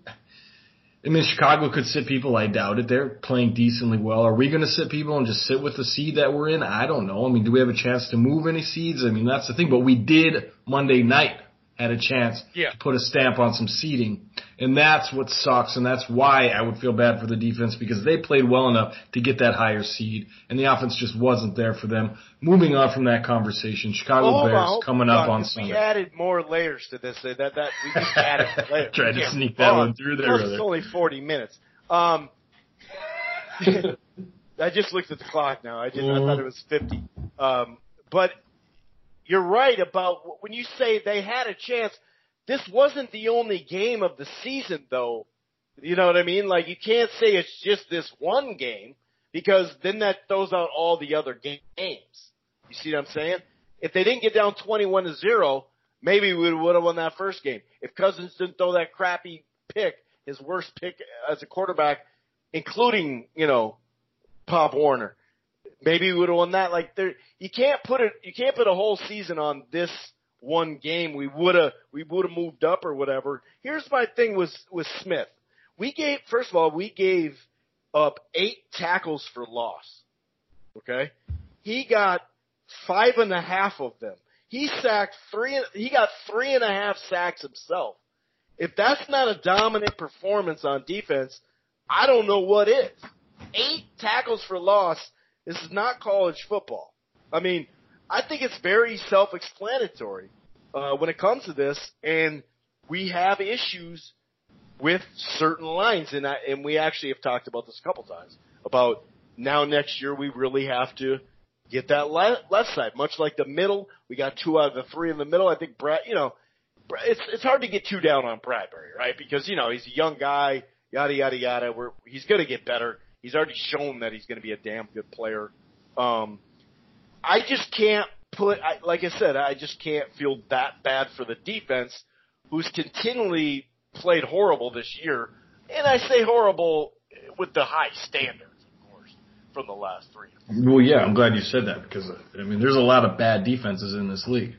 I mean, Chicago could sit people. I doubt it. They're playing decently well. Are we going to sit people and just sit with the seed that we're in? I don't know. I mean, do we have a chance to move any seeds? I mean, that's the thing. But we did Monday night had a chance yeah. to put a stamp on some seeding. And that's what sucks. And that's why I would feel bad for the defense because they played well enough to get that higher seed. And the offense just wasn't there for them. Moving on from that conversation, Chicago well, Bears on, coming up on, on Sunday. We added more layers to this. That, that, we just added layers. Tried to yeah. sneak that oh, one through there. It's only forty minutes. Um, I just looked at the clock now. I didn't. Mm-hmm. I thought it was fifty. Um, but you're right about when you say they had a chance. This wasn't the only game of the season, though. You know what I mean? Like, you can't say it's just this one game because then that throws out all the other games. You see what I'm saying? If they didn't get down twenty-one to zero, maybe we would have won that first game. If Cousins didn't throw that crappy pick, his worst pick as a quarterback, including, you know, Pop Warner, maybe we would have won that. Like, there, you can't put it, you can't put a whole season on this one game. We would have, we would have moved up or whatever. Here's my thing with with Smith. We gave, first of all, we gave up eight tackles for loss. Okay, he got five and a half of them. He sacked three. He got three and a half sacks himself. If that's not a dominant performance on defense, I don't know what is. Eight tackles for loss. This is not college football. I mean, I think it's very self-explanatory uh, when it comes to this, and we have issues with certain lines, and I, and we actually have talked about this a couple times about now next year we really have to get that le- left side, much like the middle. We got two out of the three in the middle. I think Brad, you know, it's it's hard to get too down on Bradbury, right? Because you know he's a young guy, yada yada yada. We're he's going to get better. He's already shown that he's going to be a damn good player. Um, I just can't put, I, like I said, I just can't feel that bad for the defense, who's continually played horrible this year, and I say horrible with the high standards, of course, from the last three. Well, yeah, I'm glad you said that because, I mean, there's a lot of bad defenses in this league.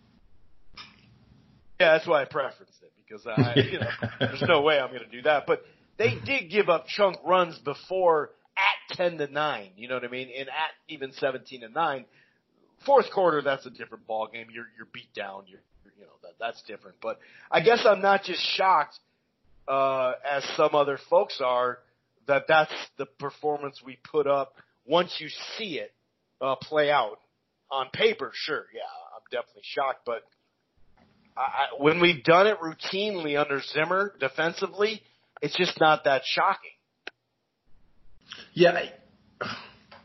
Yeah, that's why I preferenced it because I, you know, there's no way I'm going to do that. But they did give up chunk runs before at ten to nine. You know what I mean? And at even seventeen to nine, fourth quarter, that's a different ball game. You're you're beat down. You're you know that that's different. But I guess I'm not just shocked uh, as some other folks are that that's the performance we put up. Once you see it uh, play out on paper, sure, yeah, I'm definitely shocked. But I, when we've done it routinely under Zimmer defensively, it's just not that shocking. Yeah, I,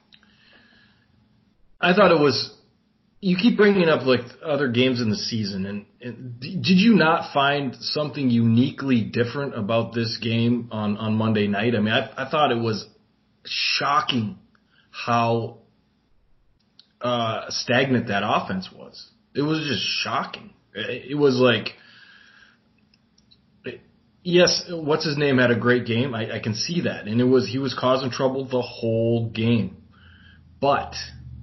I thought it was. You keep bringing up like other games in the season, and, and did you not find something uniquely different about this game on, on Monday night? I mean, I, I thought it was shocking how uh, stagnant that offense was. It was just shocking. It, it was like, yes, what's his name had a great game. I, I can see that, and it was he was causing trouble the whole game, but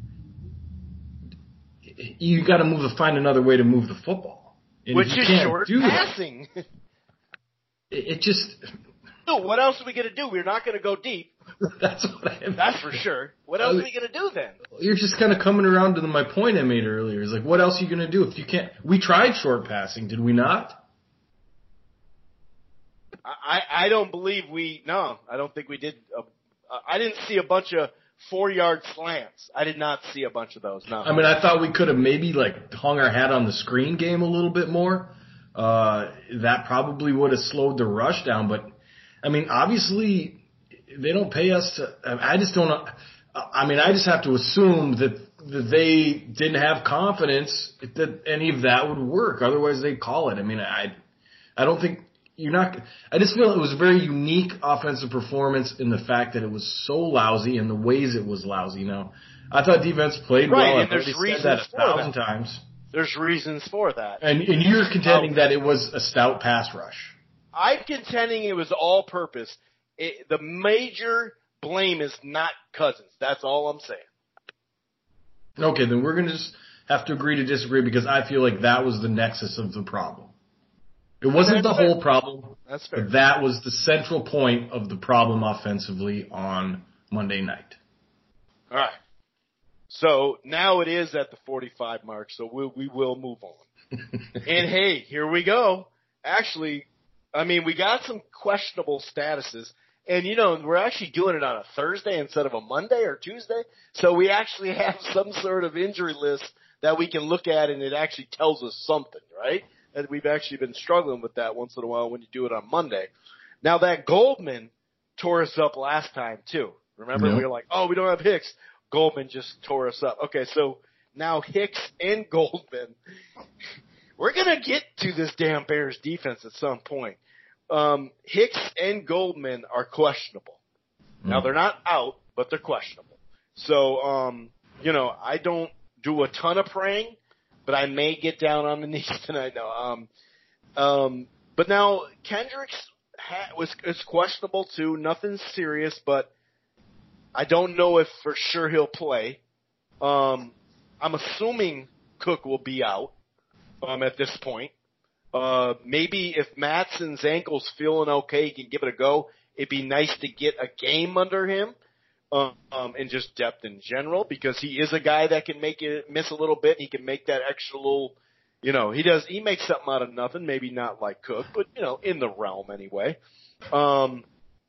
you got to move the find another way to move the football, and which is short passing. That, it, it just. No, what else are we going to do? We're not going to go deep. That's what I. That's for sure. What else I mean, are we going to do then? You're just kind of coming around to the, my point I made earlier. Is like, what else are you going to do if you can't? We tried short passing, did we not? I I don't believe we. No, I don't think we did. Uh, I didn't see a bunch of four-yard slants. I did not see a bunch of those. No. I mean, I thought we could have maybe like hung our hat on the screen game a little bit more. Uh, that probably would have slowed the rush down. But I mean, obviously, they don't pay us to. I just don't. I mean, I just have to assume that that they didn't have confidence that any of that would work. Otherwise, they'd call it. I mean, I, I don't think. You're not. I just feel it was a very unique offensive performance in the fact that it was so lousy and the ways it was lousy. Now, I thought defense played right, well. And there's reasons said that a for thousand that. times. There's reasons for that. And, and you're contending um, that it was a stout pass rush. I'm contending it was all purpose. It, the major blame is not Cousins. That's all I'm saying. Okay, then we're going to just have to agree to disagree because I feel like that was the nexus of the problem. It wasn't the whole problem. That's fair. But that was the central point of the problem offensively on Monday night. All right. So now it is at the forty-five mark, so we, we will move on. And, hey, here we go. Actually, I mean, we got some questionable statuses. And, you know, we're actually doing it on a Thursday instead of a Monday or Tuesday. So we actually have some sort of injury list that we can look at, and it actually tells us something, right? And we've actually been struggling with that once in a while when you do it on Monday. Now, that Goldman tore us up last time too. Remember, Yep. we were like, oh, we don't have Hicks. Goldman just tore us up. Okay, so now Hicks and Goldman. We're going to get to this damn Bears defense at some point. Um, Hicks and Goldman are questionable. Mm. Now, they're not out, but they're questionable. So, um, you know, I don't do a ton of praying, but I may get down on the knees tonight. No, um, um, but now Kendricks ha- was is questionable too. Nothing serious, but I don't know if for sure he'll play. Um, I'm assuming Cook will be out um, at this point. Uh, maybe if Matson's ankle's feeling okay, he can give it a go. It'd be nice to get a game under him. Um, and just depth in general, because he is a guy that can make it miss a little bit. He can make that extra little, you know, he does, he makes something out of nothing. Maybe not like Cook, but you know, in the realm anyway. Um,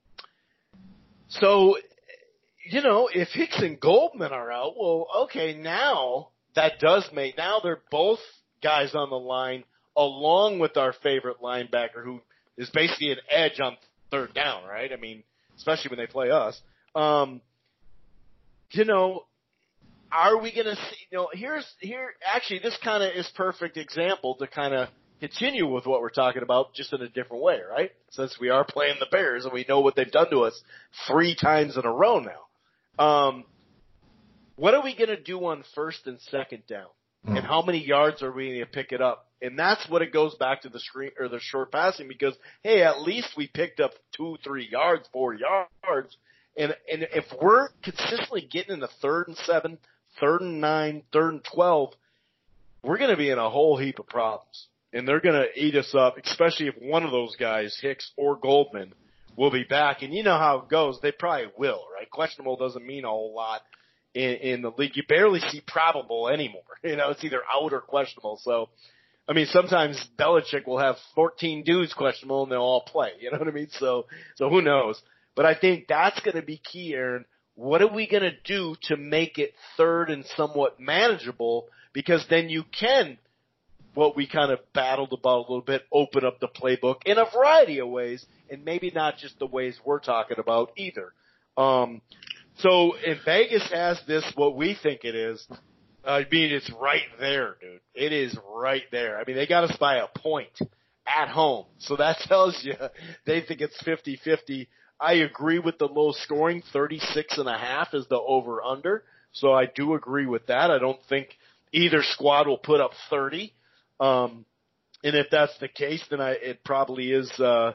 so, you know, if Hicks and Goldman are out, well, okay, now that does make, now they're both guys on the line along with our favorite linebacker who is basically an edge on third down, right? I mean, especially when they play us. Um, you know, are we going to see, you know, here's, here, actually, this kind of is perfect example to kind of continue with what we're talking about just in a different way, right? Since we are playing the Bears and we know what they've done to us three times in a row now. Um, what are we going to do on first and second down? And how many yards are we going to pick it up? And that's what it goes back to the screen or the short passing, because, hey, at least we picked up two, three yards, four yards. And and if we're consistently getting in the third and seven, third and nine, third and twelve, we're going to be in a whole heap of problems. And they're going to eat us up, especially if one of those guys, Hicks or Goldman, will be back. And you know how it goes. They probably will, right? Questionable doesn't mean a whole lot in, in the league. You barely see probable anymore. You know, it's either out or questionable. So, I mean, sometimes Belichick will have fourteen dudes questionable and they'll all play. You know what I mean? So, so who knows? But I think that's going to be key, Aaron. What are we going to do to make it third and somewhat manageable? Because then you can, what we kind of battled about a little bit, open up the playbook in a variety of ways, and maybe not just the ways we're talking about either. Um, so, and Vegas has this, what we think it is. I mean, it's right there, dude. It is right there. I mean, they got us by a point at home. So that tells you they think it's fifty-fifty. I agree with the low scoring. thirty-six and a half is the over-under. So I do agree with that. I don't think either squad will put up thirty. Um, and if that's the case, then I, it probably is uh,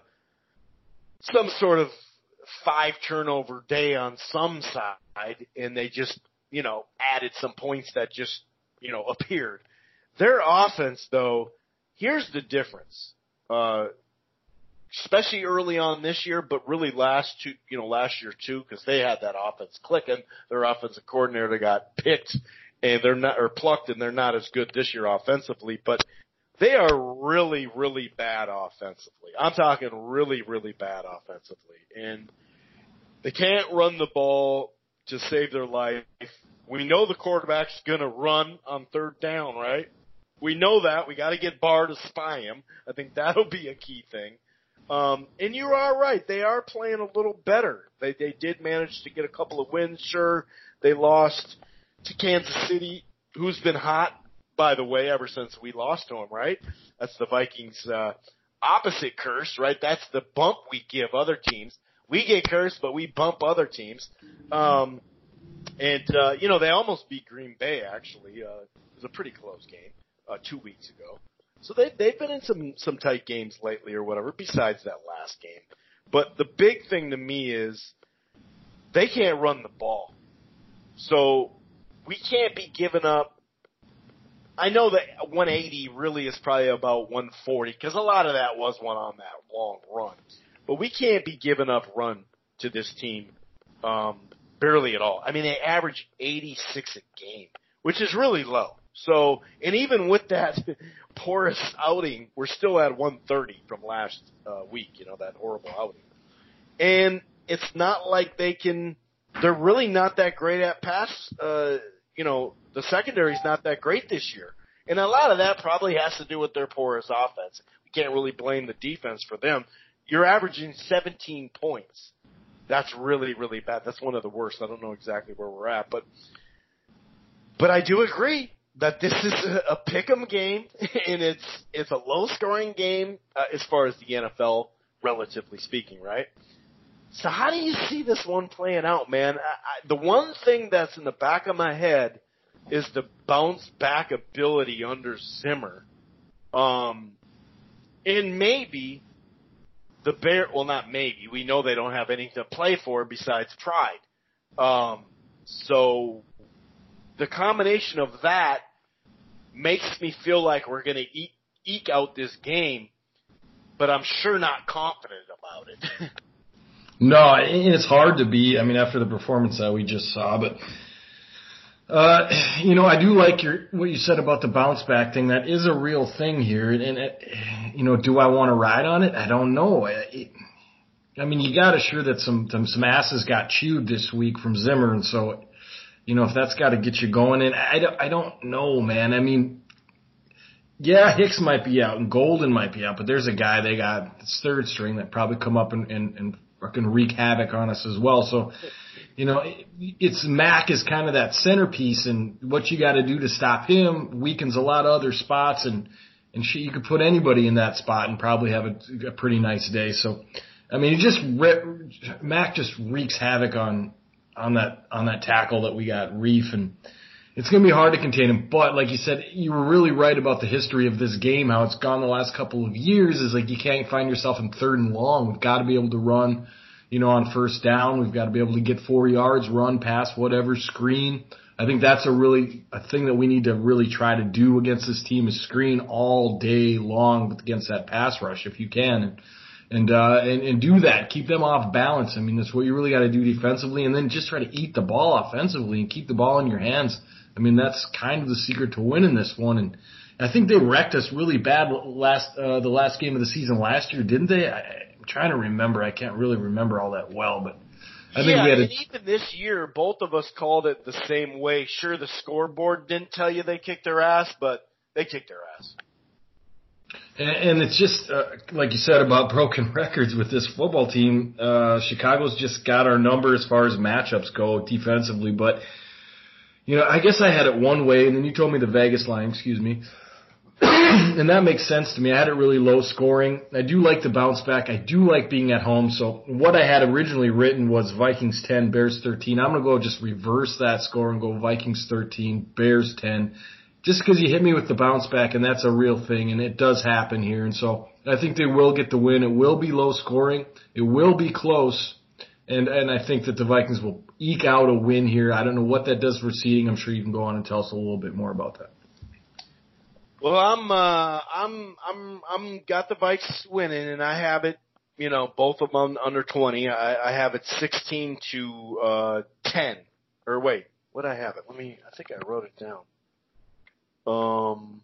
some sort of five turnover day on some side, and they just, you know, added some points that just, you know, appeared. Their offense, though, here's the difference. Uh, especially early on this year, but really last two, you know, last year too, because they had that offense clicking. Their offensive coordinator got picked and they're not, or plucked, and they're not as good this year offensively, but they are really, really bad offensively. I'm talking really, really bad offensively, and they can't run the ball to save their life. We know the quarterback's going to run on third down, right? We know that. We got to get Barr to spy him. I think that'll be a key thing. Um, and you are right. They are playing a little better. They they did manage to get a couple of wins. Sure, they lost to Kansas City, who's been hot, by the way, ever since we lost to them, right? That's the Vikings' uh, opposite curse, right? That's the bump we give other teams. We get cursed, but we bump other teams. Um, and, uh, you know, they almost beat Green Bay, actually. Uh, it was a pretty close game uh, two weeks ago. So they, they've been in some, some tight games lately or whatever, besides that last game. But the big thing to me is they can't run the ball. So we can't be giving up. I know that one eighty really is probably about one forty, because a lot of that was one on that long run. But we can't be giving up run to this team um, barely at all. I mean, they average eighty-six a game, which is really low. So, and even with that porous outing, we're still at one thirty from last uh, week, you know, that horrible outing. And it's not like they can, they're really not that great at pass, uh, you know, the secondary's not that great this year. And a lot of that probably has to do with their porous offense. We can't really blame the defense for them. You're averaging seventeen points That's really, really bad. That's one of the worst. I don't know exactly where we're at, but but I do agree that this is a, a pick'em game, and it's it's a low-scoring game uh, as far as the N F L, relatively speaking, right? So how do you see this one playing out, man? I, I, the one thing that's in the back of my head is the bounce-back ability under Zimmer. Um, and maybe the Bear, well, not maybe. We know they don't have anything to play for besides pride. Um, so the combination of that makes me feel like we're going to eke, eke out this game, but I'm sure not confident about it. No, and it's hard to be. I mean, after the performance that we just saw, but uh, you know, I do like your what you said about the bounce back thing. That is a real thing here, and, and it, you know, do I want to ride on it? I don't know. It, I mean, you got to sure that some some asses got chewed this week from Zimmer, and so you know if that's got to get you going. And I don't, I don't know, man. I mean, yeah, Hicks might be out and Golden might be out, but there's a guy they got that's third string that probably come up and and, and can wreak havoc on us as well. So, you know, it's Mac is kind of that centerpiece, and what you got to do to stop him weakens a lot of other spots, and and shit, you could put anybody in that spot and probably have a, a pretty nice day. So, I mean, it just Mac just wreaks havoc on on that on that tackle that we got, Reef, and it's going to be hard to contain him. But like you said, you were really right about the history of this game, how it's gone the last couple of years. Is like you can't find yourself in third and long. We've got to be able to run, you know, on first down. We've got to be able to get four yards, run, pass, whatever, screen. I think that's a really a thing that we need to really try to do against this team is screen all day long against that pass rush if you can, and and uh, and, and do that. Keep them off balance. I mean, that's what you really got to do defensively, and then just try to eat the ball offensively and keep the ball in your hands. I mean, that's kind of the secret to winning this one, and I think they wrecked us really bad last uh, the last game of the season last year, didn't they? I, I'm trying to remember. I can't really remember all that well, but I yeah, think we had. A, and even this year, both of us called it the same way. Sure, the scoreboard didn't tell you they kicked their ass, but they kicked their ass. And, and it's just uh, like you said about broken records with this football team. Uh, Chicago's just got our number as far as matchups go defensively, but. You know, I guess I had it one way, and then you told me the Vegas line, excuse me. And that makes sense to me. I had it really low scoring. I do like the bounce back. I do like being at home. So what I had originally written was Vikings ten, Bears thirteen. I'm going to go just reverse that score and go Vikings thirteen, Bears ten. Just because you hit me with the bounce back, and that's a real thing, and it does happen here. And so I think they will get the win. It will be low scoring. It will be close. And and I think that the Vikings will eke out a win here. I don't know what that does for seeding. I'm sure you can go on and tell us a little bit more about that. Well, I'm uh, I'm I'm I'm got the Vikes winning, and I have it. You know, both of them under twenty. I, I have it sixteen to uh, ten. Or wait, what I have it? Let me. I think I wrote it down. Um,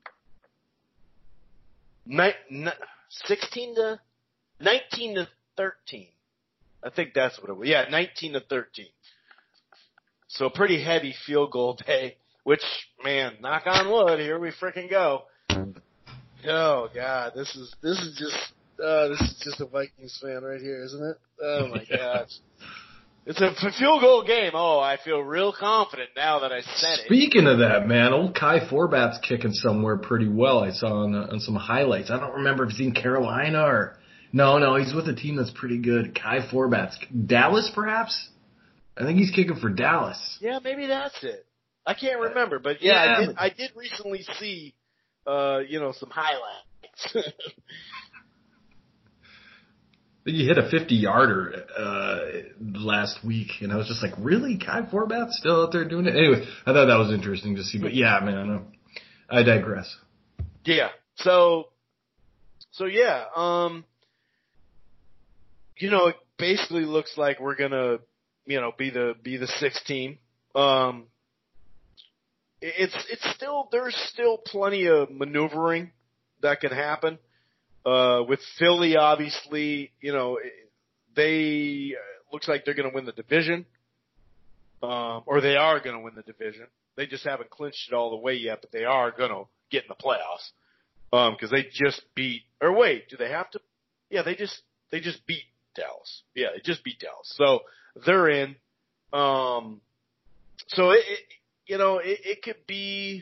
ni- ni- sixteen to nineteen to thirteen. I think that's what it was. Yeah, nineteen to thirteen. So a pretty heavy field goal day, which, man, knock on wood, here we freaking go. Oh God, this is this is just uh, this is just a Vikings fan right here, isn't it? Oh my yeah. gosh, it's a field goal game. Oh, I feel real confident now that I said it. Speaking of that, man, old Kai Forbat's kicking somewhere pretty well. I saw on, uh, on some highlights. I don't remember if he's in Carolina or. No, no, he's with a team that's pretty good. Kai Forbat's. Dallas, perhaps? I think he's kicking for Dallas. Yeah, maybe that's it. I can't remember, but yeah, yeah. I did I did recently see, uh, you know, some highlights. You hit a fifty-yarder uh, last week, and I was just like, really? Kai Forbat's still out there doing it? Anyway, I thought that was interesting to see. But, yeah, man, I digress. Yeah. So, so yeah, um... you know, it basically looks like we're gonna, you know, be the be the sixth team. Um, it's it's still there's still plenty of maneuvering that can happen. Uh, with Philly, obviously, you know, they uh, looks like they're gonna win the division, um, or they are gonna win the division. They just haven't clinched it all the way yet, but they are gonna get in the playoffs. Um, because they just beat. Or wait, do they have to? Yeah, they just they just beat Dallas. Yeah, they just beat Dallas. So they're in. Um, so it, it you know, it, it could be.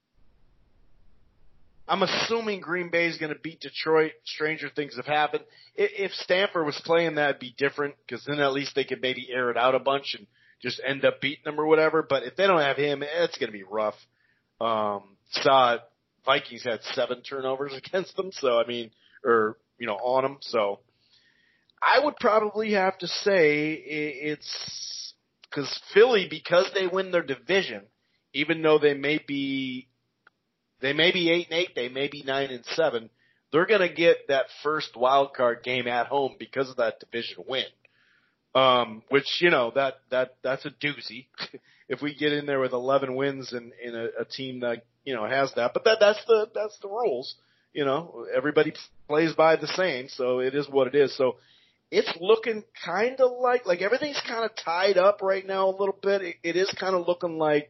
I'm assuming Green Bay is going to beat Detroit. Stranger things have happened. If Stanford was playing, that'd be different because then at least they could maybe air it out a bunch and just end up beating them or whatever. But if they don't have him, it's going to be rough. Um, saw Vikings had seven turnovers against them, so I mean, or you know, on them. So I would probably have to say it's because Philly, because they win their division, even though they may be. They may be eight and eight. They may be nine and seven. They're going to get that first wild card game at home because of that division win. Um, which you know that that that's a doozy if we get in there with eleven wins and in a, a team that you know has that. But that that's the that's the rules. You know, everybody plays by the same, so it is what it is. So it's looking kind of like like everything's kind of tied up right now a little bit. It, it is kind of looking like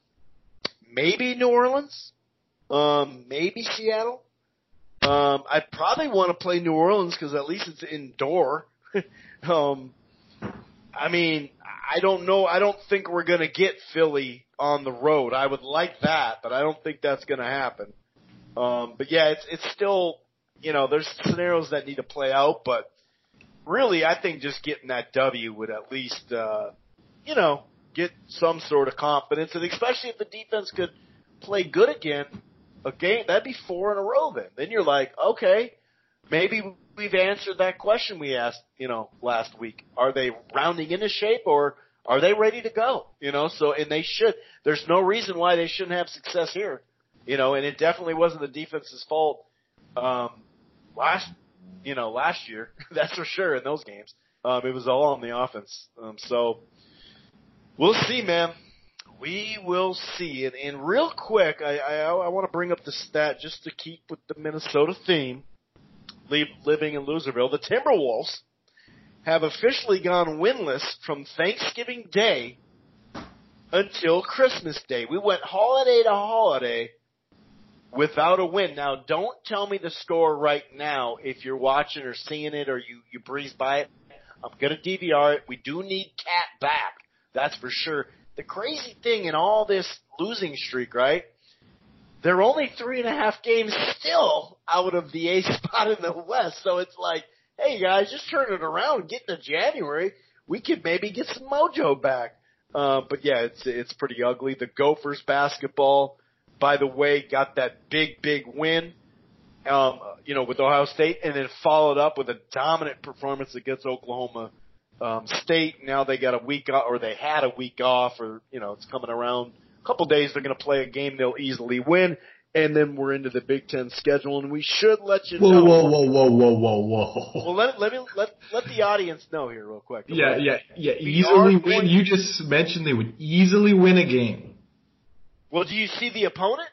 maybe New Orleans. Um, maybe Seattle. Um, I'd probably want to play New Orleans because at least it's indoor. um, I mean, I don't know. I don't think we're going to get Philly on the road. I would like that, but I don't think that's going to happen. Um, but yeah, it's it's still, you know, there's scenarios that need to play out, but really, I think just getting that W would at least, uh, you know, get some sort of confidence, and especially if the defense could play good again. A game, that'd be four in a row then. Then you're like, okay, maybe we've answered that question we asked, you know, last week. Are they rounding into shape or are they ready to go? You know, so, and they should. There's no reason why they shouldn't have success here. You know, and it definitely wasn't the defense's fault, um, last, you know, last year. That's for sure in those games. Um, it was all on the offense. Um, so we'll see, man. We will see. And, and real quick, I, I, I want to bring up the stat just to keep with the Minnesota theme, leave, living in Loserville. The Timberwolves have officially gone winless from Thanksgiving Day until Christmas Day. We went holiday to holiday without a win. Now, don't tell me the score right now if you're watching or seeing it or you, you breeze by it. I'm going to D V R it. We do need Cat back. That's for sure. The crazy thing in all this losing streak, right? They're only three and a half games still out of the eighth spot in the West. So it's like, hey guys, just turn it around, get into January. We could maybe get some mojo back. Uh, but yeah, it's it's pretty ugly. The Gophers basketball, by the way, got that big, big win, um, you know, with Ohio State, and then followed up with a dominant performance against Oklahoma Um, State. Now they got a week off, or they had a week off, or, you know, it's coming around. A couple days they're going to play a game they'll easily win, and then we're into the Big Ten schedule, and we should let you whoa, know. Whoa, whoa, whoa, whoa, whoa, whoa. Well, let, let me, let, let the audience know here real quick. Yeah, yeah, yeah, easily win. You just mentioned they would easily win a game. Well, do you see the opponent?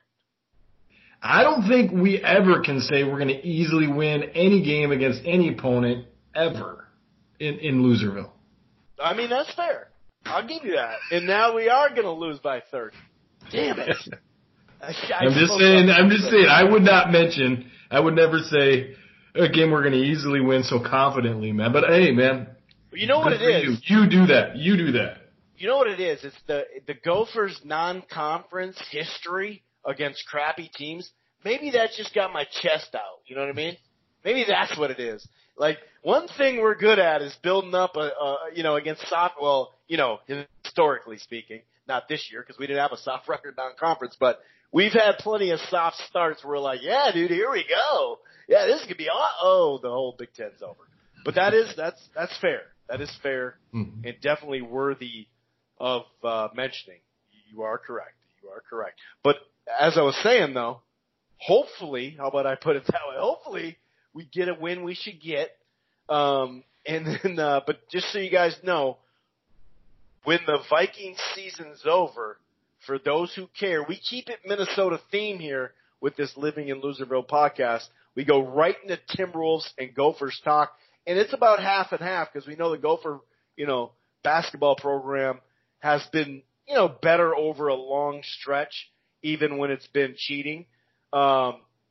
I don't think we ever can say we're going to easily win any game against any opponent ever. In, in Loserville. I mean, that's fair. I'll give you that. And now we are going to lose by thirty. Damn it. I, I I'm just saying, I'm just saying, I would not mention, I would never say a game we're going to easily win so confidently, man. But hey, man. You know what it is? You. you do that. You do that. You know what it is? It's the, the Gophers non-conference history against crappy teams. Maybe that just got my chest out. You know what I mean? Maybe that's what it is. Like, one thing we're good at is building up a, a you know, against soft, well, you know, historically speaking, not this year because we didn't have a soft record non-conference, but we've had plenty of soft starts where we're like, yeah, dude, here we go. Yeah, this could be, oh, the whole Big Ten's over. But that is, that's, that's fair. That is fair mm-hmm. and definitely worthy of, uh, mentioning. You are correct. You are correct. But as I was saying though, hopefully, how about I put it that way? Hopefully, we get a win we should get. Um, and then, uh, but just so you guys know, when the Vikings season's over, for those who care, we keep it Minnesota theme here with this Living in Loserville podcast. We go right into Timberwolves and Gophers talk, and it's about half and half because we know the Gopher, you know, basketball program has been, you know, better over a long stretch, even when it's been cheating. Um,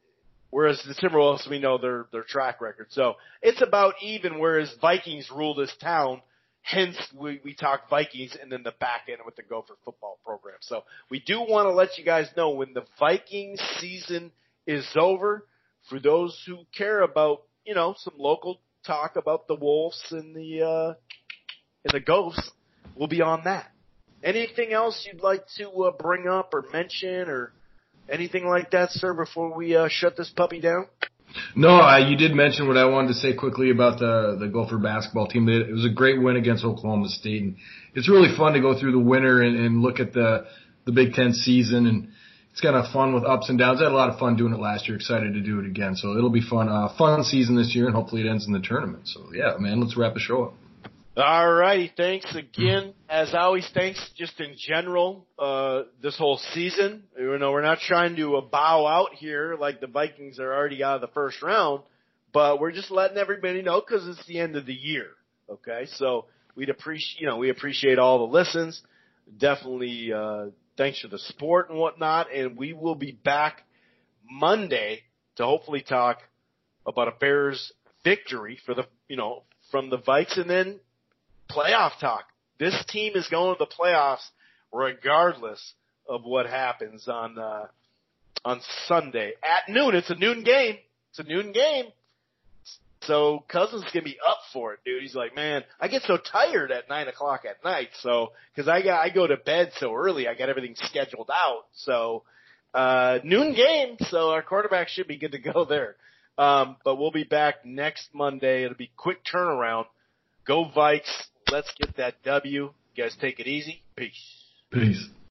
Whereas the Timberwolves, we know their their track record. So it's about even, whereas Vikings rule this town. Hence, we, we talk Vikings and then the back end with the Gopher football program. So we do want to let you guys know when the Vikings season is over, for those who care about, you know, some local talk about the Wolves and the, uh, and the Ghosts, we'll be on that. Anything else you'd like to uh, bring up or mention or anything like that, sir, before we uh, shut this puppy down? No, uh, you did mention what I wanted to say quickly about the the Gopher basketball team. It was a great win against Oklahoma State, and it's really fun to go through the winter and, and look at the the Big Ten season, and it's kind of fun with ups and downs. I had a lot of fun doing it last year. Excited to do it again, so it'll be fun. Uh, fun season this year, and hopefully it ends in the tournament. So yeah, man, let's wrap the show up. All righty, thanks again. As always, thanks just in general, uh, this whole season. You know, we're not trying to uh, bow out here like the Vikings are already out of the first round, but we're just letting everybody know because it's the end of the year. Okay, so we'd appreciate, you know, we appreciate all the listens. Definitely, uh, thanks for the support and whatnot, and we will be back Monday to hopefully talk about a Bears victory for the, you know, from the Vikes, and then playoff talk. This team is going to the playoffs regardless of what happens on uh, on Sunday at noon. It's a noon game. It's a noon game. So Cousins is gonna be up for it, dude. He's like, man, I get so tired at nine o'clock at night. So because I got I go to bed so early, I got everything scheduled out. So uh, noon game. So our quarterback should be good to go there. Um, but we'll be back next Monday. It'll be quick turnaround. Go Vikes. Let's get that W. You guys take it easy. Peace. Peace.